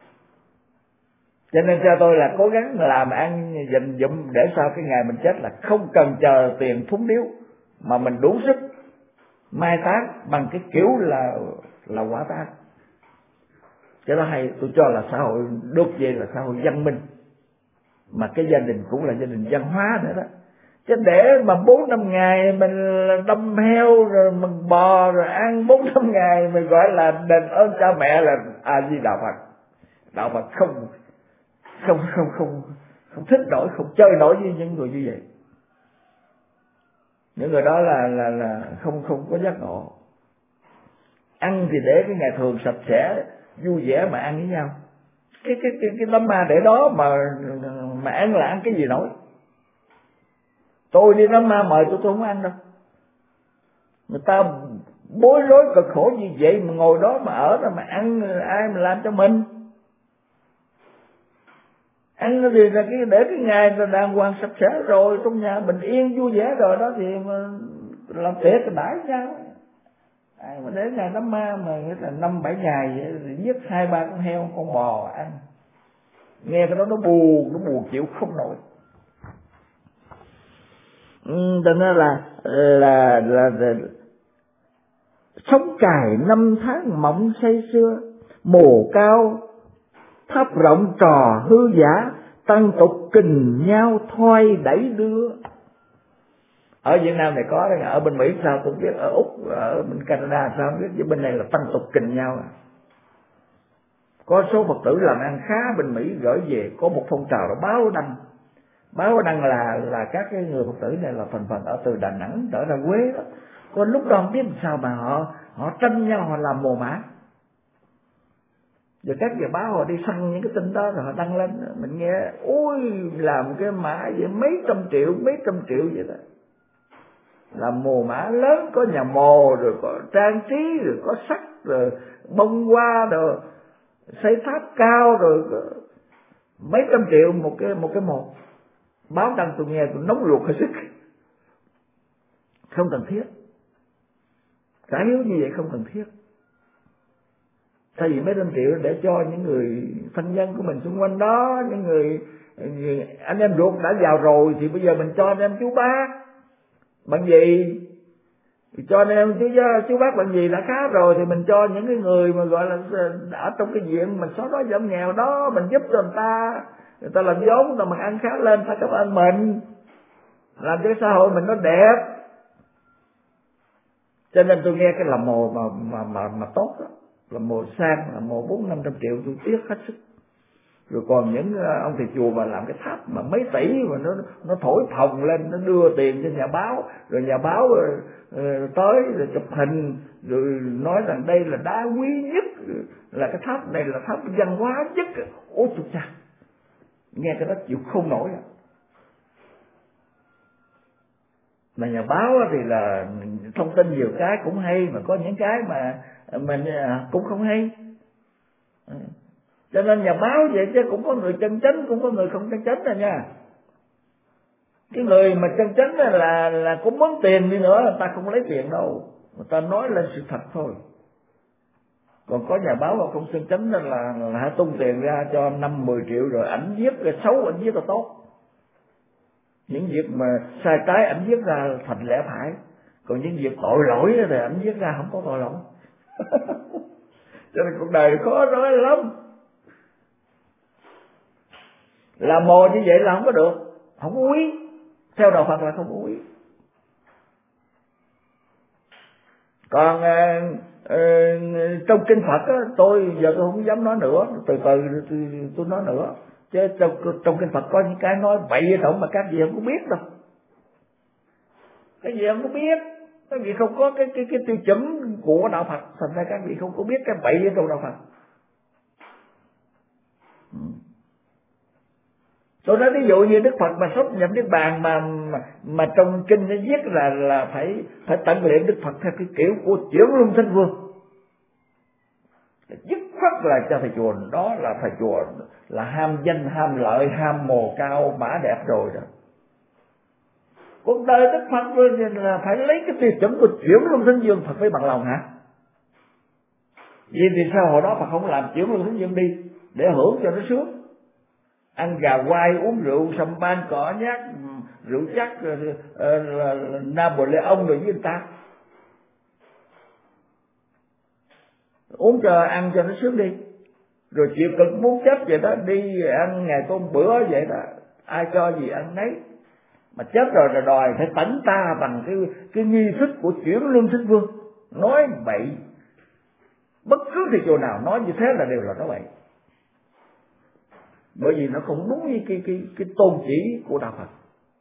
Cho nên theo tôi là cố gắng làm ăn dành dụm để sau cái ngày mình chết là không cần chờ tiền phúng điếu, mà mình đủ sức mai táng bằng cái kiểu là là hỏa táng. Cái đó hay, tôi cho là xã hội đốt về là xã hội văn minh, mà cái gia đình cũng là gia đình văn hóa nữa đó. Chứ để mà bốn năm ngày mình đâm heo rồi mình bò rồi ăn bốn năm ngày mình gọi là đền ơn cha mẹ là A Di Đà Phật. Đạo Phật không không không không không thích nổi, không chơi nổi với những người như vậy. Những người đó là là là không không có giác ngộ. Ăn thì để cái ngày thường sạch sẽ vui vẻ mà ăn với nhau. Cái cái cái cái tấm ma để đó mà mà ăn là ăn cái gì nổi. Tôi đi đám ma mời tôi tôi không ăn đâu. Người ta bối rối cực khổ như vậy mà ngồi đó mà ở đó mà ăn, ai mà làm cho mình. Ăn thì là cái để cái ngày là đàng hoàng sạch sẽ rồi, trong nhà bình yên vui vẻ rồi đó thì mà làm tiệc cái đãi nhau. Ai mà đến ngày đám ma mà nghĩa là năm bảy ngày vậy, thì giết hai ba con heo con bò ăn. Nghe cái đó nó buồn, nó buồn chịu không nổi. Ừ, cho nên là là, là là sống cài năm tháng mộng say sưa, mồ cao tháp rộng trò hư giả, tăng tục kình nhau thoai đẩy đưa. Ở Việt Nam này có đấy, ở bên Mỹ sao tôi biết, ở Úc, ở bên Canada sao không biết, chứ bên này là tăng tục kình nhau. Có số Phật tử làm ăn khá bên Mỹ gửi về, có một phong trào là báo đăng. Báo đăng là là các cái người Phật tử này là phần phần ở từ Đà Nẵng trở ra Quế đó. Còn lúc đó không biết sao mà họ họ tranh nhau, họ làm mồ mã. Rồi các nhà báo họ đi săn những cái tin đó rồi họ đăng lên, mình nghe ôi làm cái mã vậy mấy trăm triệu, mấy trăm triệu vậy đó. Làm mồ mã lớn, có nhà mồ, rồi có trang trí, rồi có sắt, rồi bông hoa, rồi xây tháp cao, rồi mấy trăm triệu một cái một cái mồ. Báo đăng tôi nghe tôi nóng ruột hết sức. Không cần thiết. Cả hiếu như vậy không cần thiết. Thay vì mấy trăm triệu để cho những người thân nhân của mình xung quanh đó, những người, người anh em ruột đã giàu rồi, thì bây giờ mình cho anh em chú bác bằng gì, cho anh em chú chú bác bằng gì đã khá rồi, thì mình cho những cái người mà gọi là ở trong cái diện mình xóa đói giảm nghèo đó, mình giúp cho người ta, người ta làm vốn, người ta mà ăn khá lên, phải cảm ơn mình, làm cho cái xã hội mình nó đẹp. Cho nên tôi nghe cái làm mồ mà mà mà mà tốt đó, làm mồ sang, làm mồ bốn năm trăm triệu tôi tiếc hết sức. Rồi còn những ông thầy chùa mà làm cái tháp mà mấy tỷ mà nó nó thổi phồng lên, nó đưa tiền cho nhà báo, rồi nhà báo uh, tới rồi chụp hình, rồi nói rằng đây là đá quý nhất, là cái tháp này là tháp văn hóa nhất. Ôi trời cha, nghe cái đó chịu không nổi. Mà nhà báo thì là thông tin nhiều cái cũng hay, mà có những cái mà mình cũng không hay. Cho nên nhà báo vậy chứ cũng có người chân chánh, cũng có người không chân chánh rồi nha. Cái người mà chân chánh là là cũng muốn tiền đi nữa, người ta không lấy tiền đâu, người ta nói lên sự thật thôi. Còn có nhà báo mà không chân chánh là, là, là hãy tung tiền ra cho năm mười triệu rồi ảnh viết cái xấu, ảnh viết là tốt. Những việc mà sai trái ảnh viết ra thành lẽ phải, còn những việc tội lỗi thì ảnh viết ra không có tội lỗi. Cho nên cuộc đời khó nói lắm. Làm mồ như vậy là không có được, không có quý. Theo đạo Phật là không có quý. Còn uh, uh, trong kinh Phật á, tôi giờ tôi không dám nói nữa, từ từ tôi, tôi nói nữa. Chứ trong, trong kinh Phật có những cái nói bậy ở trong mà các vị không có biết đâu. Cái gì không có biết, các vị không có cái cái cái tiêu chuẩn của đạo Phật, thành ra các vị không có biết cái bậy ở trong đạo Phật. Tôi nói ví dụ như Đức Phật mà xuất nhập Niết Bàn mà mà, mà trong kinh nó viết là là phải phải tận luyện Đức Phật theo cái kiểu của Chuyển Luân Thánh Vương. Dứt khoát là cho thầy chùa đó là thầy chùa là ham danh, ham lợi, ham mồ cao mã đẹp rồi đó. Cuộc đời Đức Phật là phải lấy cái tiêu chuẩn của Chuyển Luân Thánh Vương, Phật phải bằng lòng hả? Vì thì sao hồi đó Phật không làm Chuyển Luân Thánh Vương đi để hưởng cho nó sướng? Ăn gà quay, uống rượu sâm ban cỏ nhát, rượu chắc, uh, Napoleon rồi với người ta, uống cho ăn cho nó sướng đi, rồi chịu cực muốn chết vậy đó, đi ăn ngày có một bữa vậy đó, ai cho gì ăn nấy, mà chết rồi là đòi phải tẩn ta bằng cái cái nghi thức của Chuyển Luân Thánh Vương. Nói bậy, bất cứ thầy chùa nào nói như thế là đều là nói bậy, bởi vì nó không đúng với cái cái cái tôn chỉ của đạo Phật.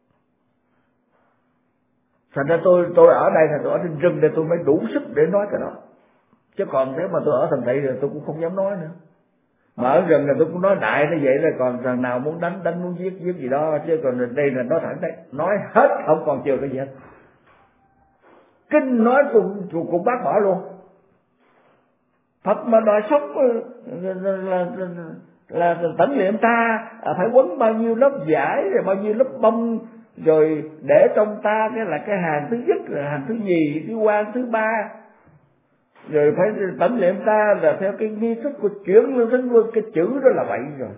Thành ra tôi tôi ở đây là tôi ở trên rừng để tôi mới đủ sức để nói cái đó, chứ còn nếu mà tôi ở thành thị rồi tôi cũng không dám nói nữa. Mà ở rừng là tôi cũng nói đại nó vậy, là còn thằng nào muốn đánh đánh muốn giết giết gì đó, chứ còn đây là nói thẳng đấy, nói hết không còn chừa cái gì hết. Kinh nói cũng cũng bác bỏ luôn. Phật mà đòi sống là, là, là, là tẩn luyện ta phải quấn bao nhiêu lớp vải, rồi bao nhiêu lớp bông, rồi để trong ta cái là cái hàng thứ nhất, là hàng thứ nhì, thứ quan, thứ ba, rồi phải tẩn luyện ta là theo cái nghi thức của Chuyển Luân Thánh Vương. Cái chữ đó là bậy rồi.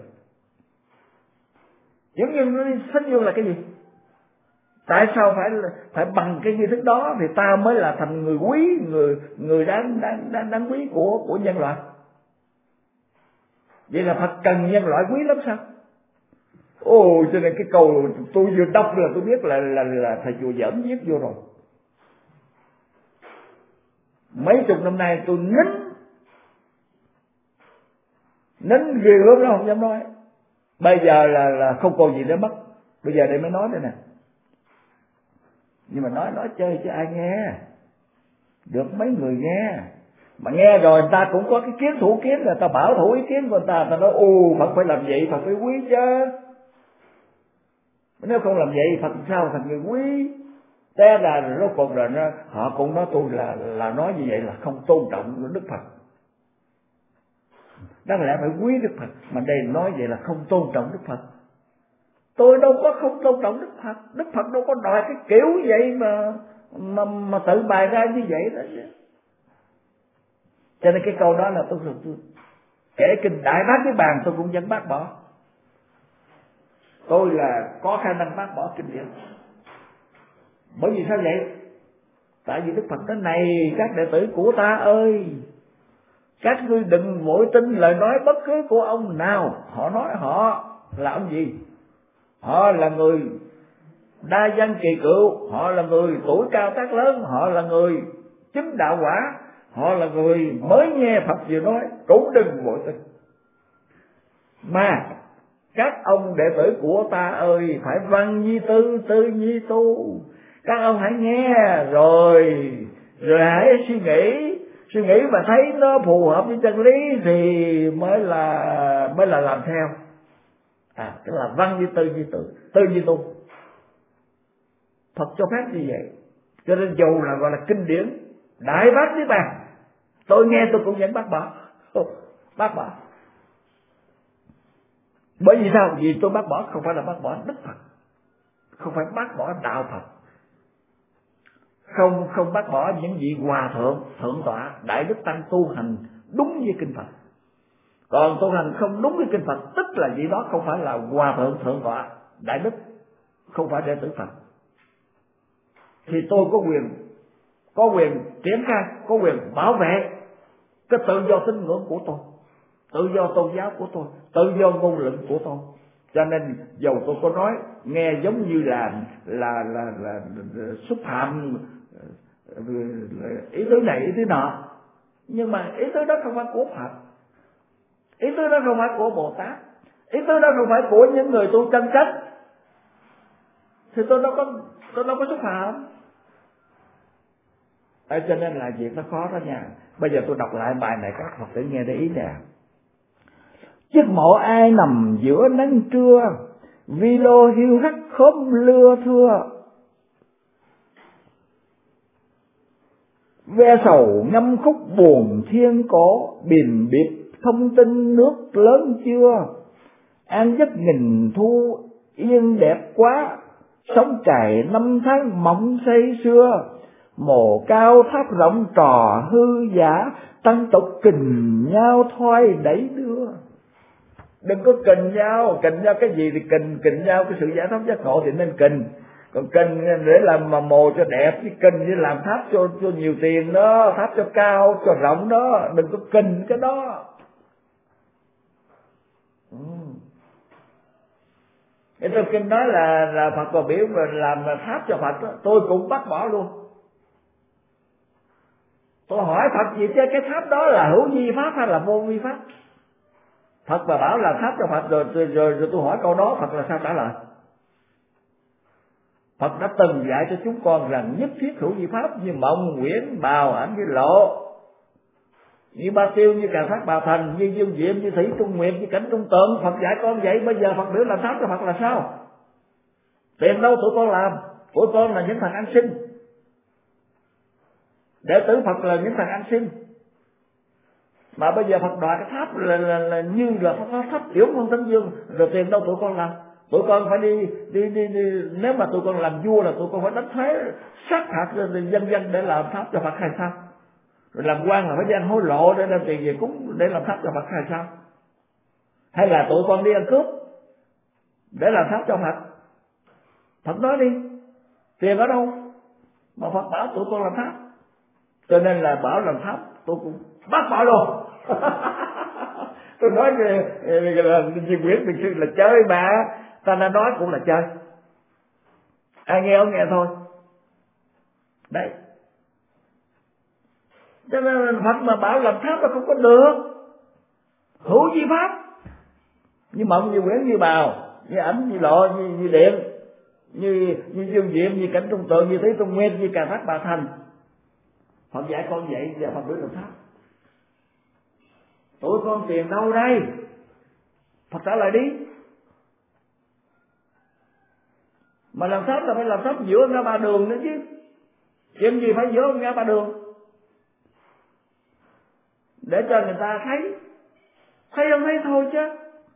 Chuyển Luân Thánh Vương là cái gì? Tại sao phải phải bằng cái nghi thức đó thì ta mới là thành người quý, người người đáng đáng đáng, đáng quý của của nhân loại? Vậy là Phật cần nhân loại quý lắm sao? Ồ, cho nên cái câu tôi vừa đọc là tôi biết là là là thầy chùa giỡn viết vô rồi. Mấy chục năm nay tôi nín, nín ghê gớm nó không dám nói. Bây giờ là là không còn gì để mất, bây giờ để mới nói đây nè. Nhưng mà nói nói chơi chứ ai nghe, được mấy người nghe. Mà nghe rồi người ta cũng có cái kiến thủ kiến, người ta bảo thủ ý kiến của người ta, người ta nói ô Phật phải làm vậy, Phật phải quý chứ. Nếu không làm vậy Phật sao thành người quý? Té ra rồi rốt cuộc rồi nó, họ cũng nói tôi là là nói như vậy là không tôn trọng Đức Phật. Đáng lẽ phải quý Đức Phật, mà đây nói vậy là không tôn trọng Đức Phật. Tôi đâu có không tôn trọng Đức Phật, Đức Phật đâu có đòi cái kiểu vậy mà mà, mà tự bày ra như vậy đó chứ. Cho nên cái câu đó là tôi, tôi kể kinh Đại Bát Niết Bàn tôi cũng vẫn bác bỏ. Tôi là có khả năng bác bỏ kinh điển. Bởi vì sao vậy? Tại vì Đức Phật nói này các đệ tử của ta ơi, các ngươi đừng vội tin lời nói bất cứ của ông nào. Họ nói họ là ông gì? Họ là người đa văn kỳ cựu, họ là người tuổi cao tác lớn, họ là người chứng đạo quả, họ là người mới nghe Phật vừa nói, cũng đừng vội tin. Mà các ông đệ tử của ta ơi, phải văn nhi tư, tư nhi tu. Các ông hãy nghe rồi rồi hãy suy nghĩ, suy nghĩ mà thấy nó phù hợp với chân lý thì mới là mới là làm theo. À, cái là văn như tư như tự, tư như tu. Phật cho phép như vậy. Cho nên dù là gọi là kinh điển Đại Bát Niết Bàn, tôi nghe tôi cũng vẫn bác bỏ, bác bỏ. Bởi vì sao? Vì tôi bác bỏ không phải là bác bỏ Đức Phật, không phải bác bỏ đạo Phật, không không bác bỏ những vị hòa thượng, thượng tọa, đại đức tăng tu hành đúng với kinh Phật. Còn tu hành không đúng với kinh Phật, tức là vị đó không phải là hòa thượng, thượng tọa, đại đức, không phải đệ tử Phật. Thì tôi có quyền, có quyền triển khai, có quyền bảo vệ cái tự do tín ngưỡng của tôi, tự do tôn giáo của tôi, tự do ngôn luận của tôi. Cho nên dầu tôi có nói nghe giống như là là là, là, là xúc phạm ý tứ này ý tứ nọ, nhưng mà ý tứ đó không phải của Phật, ý tứ đó không phải của Bồ Tát, ý tứ đó không phải của những người tu chân chất, thì tôi đâu có tôi đâu có xúc phạm. À, cho nên là việc nó khó đó nha. Bây giờ tôi đọc lại bài này các Phật tử nghe để ý nè. Chiếc mộ ai nằm giữa nắng trưa, vi lô hiu hắt khóm lưa thưa. Ve sầu ngâm khúc buồn thiên cổ, bìm bịp thông tin nước lớn chưa. An giấc nghìn thu yên đẹp quá, sống trải năm tháng mộng say xưa. Mồ cao tháp rộng trò hư giả, tăng tục kình nhau thoai đẩy đưa. Đừng có kình nhau, kình nhau cái gì thì kình, kình nhau cái sự giải thoát giác ngộ thì nên kình. Còn kình để làm mà mồ cho đẹp, chứ kình như làm tháp cho cho nhiều tiền đó, tháp cho cao, cho rộng đó, đừng có kình cái đó. Ừ. Cái tôi kinh nói là là Phật vào biểu mà làm tháp cho Phật đó, tôi cũng bác bỏ luôn. Tôi hỏi Phật gì chứ cái tháp đó là hữu vi pháp hay là vô vi pháp? Phật mà bảo là tháp cho Phật rồi, rồi, rồi, rồi tôi hỏi câu đó Phật là sao trả lời? Phật đã từng dạy cho chúng con rằng nhất thiết hữu vi pháp như mộng, quyển, bào, ảnh, như lộ, như ba tiêu, như càn phát bào thành, như dương diệm, như thủy trung nguyệt, như cảnh trung tượng. Phật dạy con vậy, bây giờ Phật biểu làm tháp cho Phật là sao? Tiền đâu tụi con làm? Tụi con là những thằng ăn xin, đệ tử Phật là những thằng ăn xin. Mà bây giờ Phật đòi cái tháp là, là, là như là có tháp tiểu con Tấn Dương, rồi tiền đâu tụi con làm? Tụi con phải đi đi đi, đi. Nếu mà tụi con làm vua là tụi con phải đánh thuế sát hạt dân dân để làm tháp cho Phật hay sao? Rồi làm quan là phải đi ăn hối lộ để đem tiền về cúng để làm tháp cho Phật hay sao? Hay là tụi con đi ăn cướp để làm tháp cho Phật? Phật nói đi, tiền ở đâu mà Phật bảo tụi con làm tháp? Cho nên là bảo làm tháp tôi cũng bác bỏ luôn. Tôi nói là Diên Nguyễn Thiền Sư là chơi mà, ta đã nói cũng là chơi, ai nghe không nghe thôi. Đấy, cho nên Phật mà bảo làm tháp là không có được. hữu vi pháp, như mộng, như quyển, như bào, như ảnh, như lộ, như, như điện, như như dương diệm, như cảnh trung tượng, như thế trung nguyên, như cà thác bà thành. Phật dạy con vậy và Phật đuổi làm sao? Tụi con tiền đâu đây? Phật trả lời đi. Mà làm pháp là phải làm pháp giữa ngã ba đường nữa chứ. Chuyện gì phải giữa ngã ba đường? Để cho người ta thấy. Thấy không thấy thôi chứ.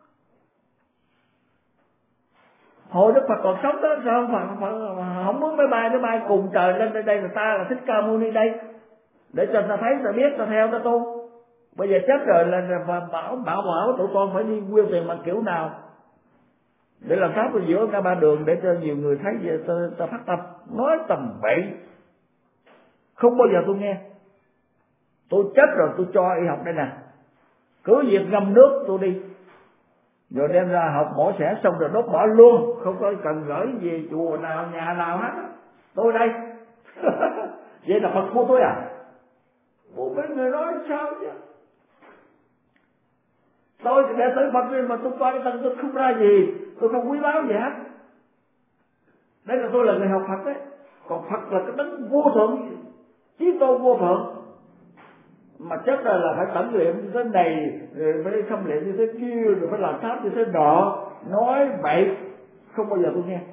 Hồi Đức Phật còn sống đó, sao Phật, Phật không muốn máy bay, nó bay cùng trời lên đây, đây là ta là Thích Ca Mâu Ni đây. Để cho ta thấy, ta biết, ta theo, ta tu. Bây giờ chết rồi là bảo bảo bảo tụi con phải đi quyên tiền bằng kiểu nào để làm pháp ở giữa cả ba đường, để cho nhiều người thấy về ta, ta phát tâm. Nói tầm bậy, không bao giờ tôi nghe. Tôi chết rồi tôi cho y học đây nè, cứ việc ngâm nước tôi đi, rồi đem ra học mổ xẻ xong rồi đốt bỏ luôn, không có cần gửi về chùa nào nhà nào hết. Tôi đây. Vậy là Phật của tôi à? Bộ mấy người nói sao chứ? Tôi đệ tử Phật nên mà tôi coi cái thân tôi không ra gì, tôi không quý báu gì hết. Đấy là tôi là người học Phật đấy. Còn Phật là cái đấng vô thượng, chí tôn vô thượng, mà chết rồi là phải tẩm luyện như thế này, rồi phải xâm luyện như thế kia, rồi phải làm pháp như thế nọ. Nói bậy, không bao giờ tôi nghe.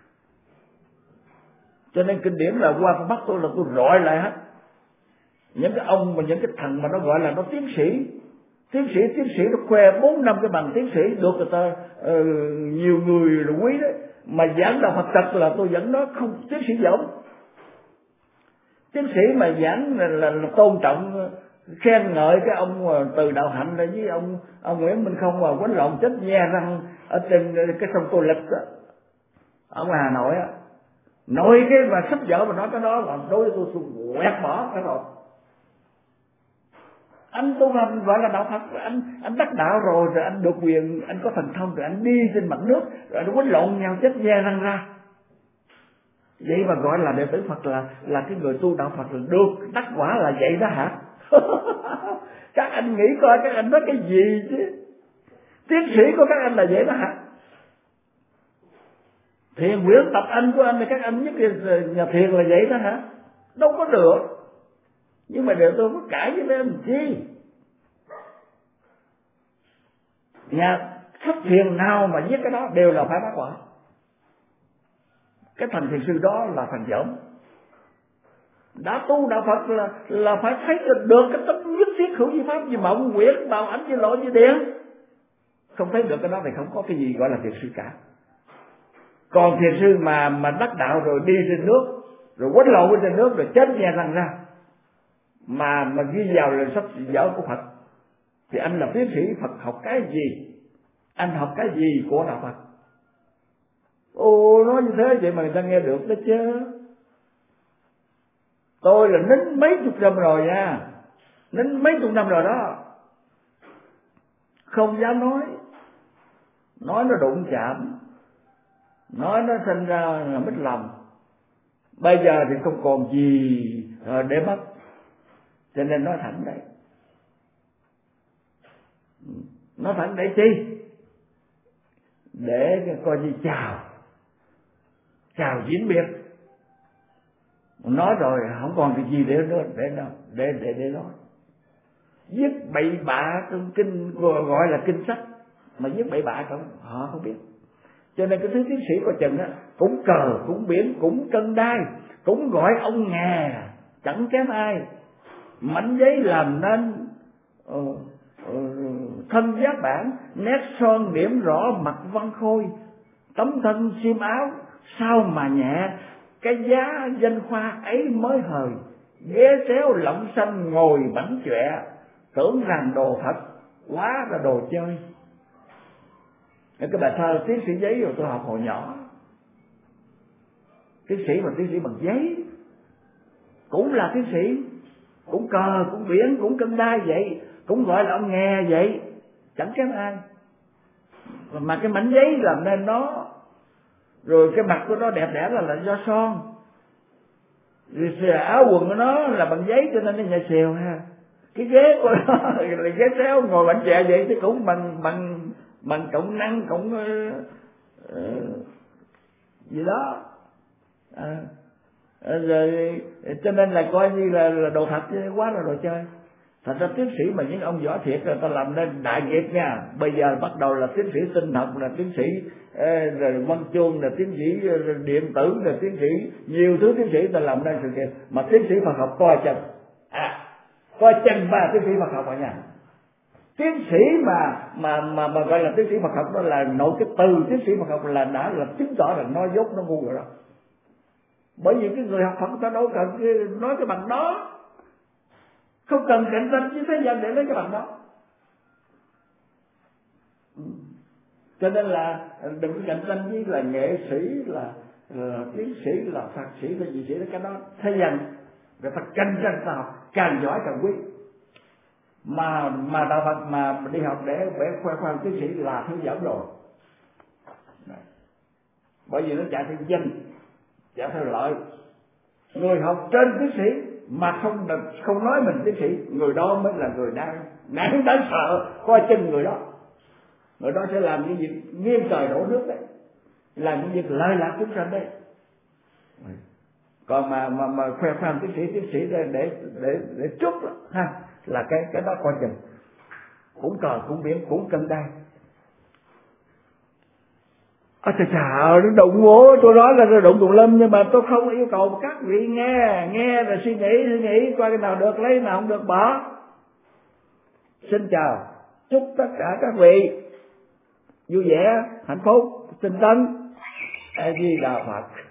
Cho nên kinh điển là qua con mắt tôi là tôi rọi lại hết. Những cái ông mà những cái thằng mà nó gọi là nó tiến sĩ, tiến sĩ tiến sĩ nó khoe bốn năm cái bằng tiến sĩ, được người ta uh, nhiều người là quý đấy, mà giảng đạo Phật trật là tôi dẫn nó không tiến sĩ giống. Tiến sĩ mà giảng là, là, là tôn trọng, khen ngợi cái ông Từ Đạo Hạnh là với ông ông Nguyễn Minh Không mà quánh lộn chết nhe răng ở trên cái sông Tô Lịch đó, ở ngoài Hà Nội á. Nói cái mà sắp vợ mà nói cái đó là đối với tôi tôi quẹt bỏ cái rồi. Anh tu hành gọi là đạo Phật, anh anh đắc đạo rồi, rồi anh được quyền, anh có thần thông, rồi anh đi trên mặt nước, rồi anh quánh lộn nhau chết nhe răng ra. Vậy mà gọi là đệ tử Phật, là là cái người tu đạo Phật là được đắc quả là vậy đó hả? Các anh nghĩ coi các anh nói cái gì chứ? Tiến sĩ của các anh là vậy đó hả? Thiền quyển tập anh của anh là các anh nhất nhà thiền là vậy đó hả? Đâu có được. Nhưng mà để tôi có cãi với mấy anh chi? Nhà thất thiền nào mà viết cái đó đều là phải bác quả. Cái thành thiền sư đó là thành dởm. Đã tu đạo Phật là là phải thấy được cái tấm nhất thiết hữu vi pháp như mộng quyển, bào ảnh, như lộ, như điện. Không thấy được cái đó thì không có cái gì gọi là thiền sư cả. Còn thiền sư mà mà đắc đạo rồi đi trên nước, rồi quánh lộn trên nước, rồi chết nghe răng ra, mà mà ghi vào là sách vở của Phật, thì anh là tiến sĩ Phật học cái gì? Anh học cái gì của đạo Phật? Ồ, nói như thế vậy mà người ta nghe được đó chứ. Tôi là nín mấy chục năm rồi nha, nín mấy chục năm rồi đó, không dám nói. Nói nó đụng chạm, nói nó sinh ra là mít lòng. Bây giờ thì không còn gì để mất, cho nên nói thẳng đây. Nói thẳng để chi? Để coi như chào, chào diễn biệt. Nói rồi không còn cái gì để nữa, để để để để nói. Viết bậy bạ trong kinh gọi là kinh sách, mà viết bậy bạ không họ không biết. Cho nên cái thứ tiến sĩ coi chừng á, cũng cờ, cũng biển, cũng cân đai, cũng gọi ông nghè, chẳng kém ai. Mảnh giấy làm nên uh, uh, thân giá bản, nét son điểm rõ mặt văn khôi, tấm thân xiêm áo sao mà nhẹ, cái giá danh khoa ấy mới hời, ghế xéo lộng xanh ngồi bảnh chọe, tưởng rằng đồ thật quá là đồ chơi. Cái bài thơ tiến sĩ giấy rồi tôi học hồi nhỏ. Tiến sĩ mà tiến sĩ bằng giấy, cũng là tiến sĩ, cũng cờ, cũng biển, cũng cân đai vậy, cũng gọi là ông nghe vậy, chẳng kém ai. Mà cái mảnh giấy làm nên nó, rồi cái mặt của nó đẹp đẽ là, là do son, rồi áo quần của nó là bằng giấy cho nên nó nhẹ xèo ha. cái ghế của nó là ghế xéo, ngồi bánh chè vậy chứ cũng bằng bằng bằng cộng năng cộng uh, uh, gì đó. À, rồi cho nên là coi như là, là đồ thật chứ quá là đồ chơi. Thành ra tiến sĩ mà những ông võ thiệt người ta làm nên đại nghiệp nha. Bây giờ bắt đầu là tiến sĩ sinh học, là tiến sĩ rồi văn chương, là tiến sĩ điện tử, là tiến sĩ nhiều thứ tiến sĩ ta làm nên sự kiện. Mà tiến sĩ Phật học coi chừng, à coi chừng ba tiến sĩ Phật học rồi nha. Tiến sĩ mà mà mà mà gọi là tiến sĩ Phật học đó là nội cái từ tiến sĩ Phật học là đã là chứng tỏ rằng nó dốt nó ngu rồi đó. Bởi vì cái người học Phật ta đâu cần nói cái bằng đó, không cần cạnh tranh với thế gian để lấy cái bằng đó. Cho nên là đừng có cạnh tranh với là nghệ sĩ, là, là tiến sĩ, là thạc sĩ, là gì sĩ, cái đó thế gian người ta cạnh tranh ta học càng giỏi càng quý. Mà mà đạo Phật mà đi học để để khoe khoang tiến sĩ là thứ giỡn rồi. Bởi vì nó chạy theo danh, chạy theo lợi. Người học trên tiến sĩ mà không được, không nói mình tiến sĩ, người đó mới là người đang đáng đáng sợ. Coi chừng người đó, người đó sẽ làm những việc nghiêng trời đổ nước đấy, làm những việc lợi lạc chúng sanh đấy. Còn mà mà mà khoe khoang tiến sĩ tiến sĩ để để để để trút ha, là cái cái đó coi chừng, cũng cờ cũng biển cũng cân đai. À, chà chà, nó đụng vô, tôi nói là nó đụng tùm lum, nhưng mà tôi không yêu cầu các vị nghe, nghe rồi suy nghĩ, suy nghĩ coi cái nào được lấy, nào không được bỏ. Xin chào, chúc tất cả các vị vui vẻ, hạnh phúc, tinh tấn. A Di Đà Phật.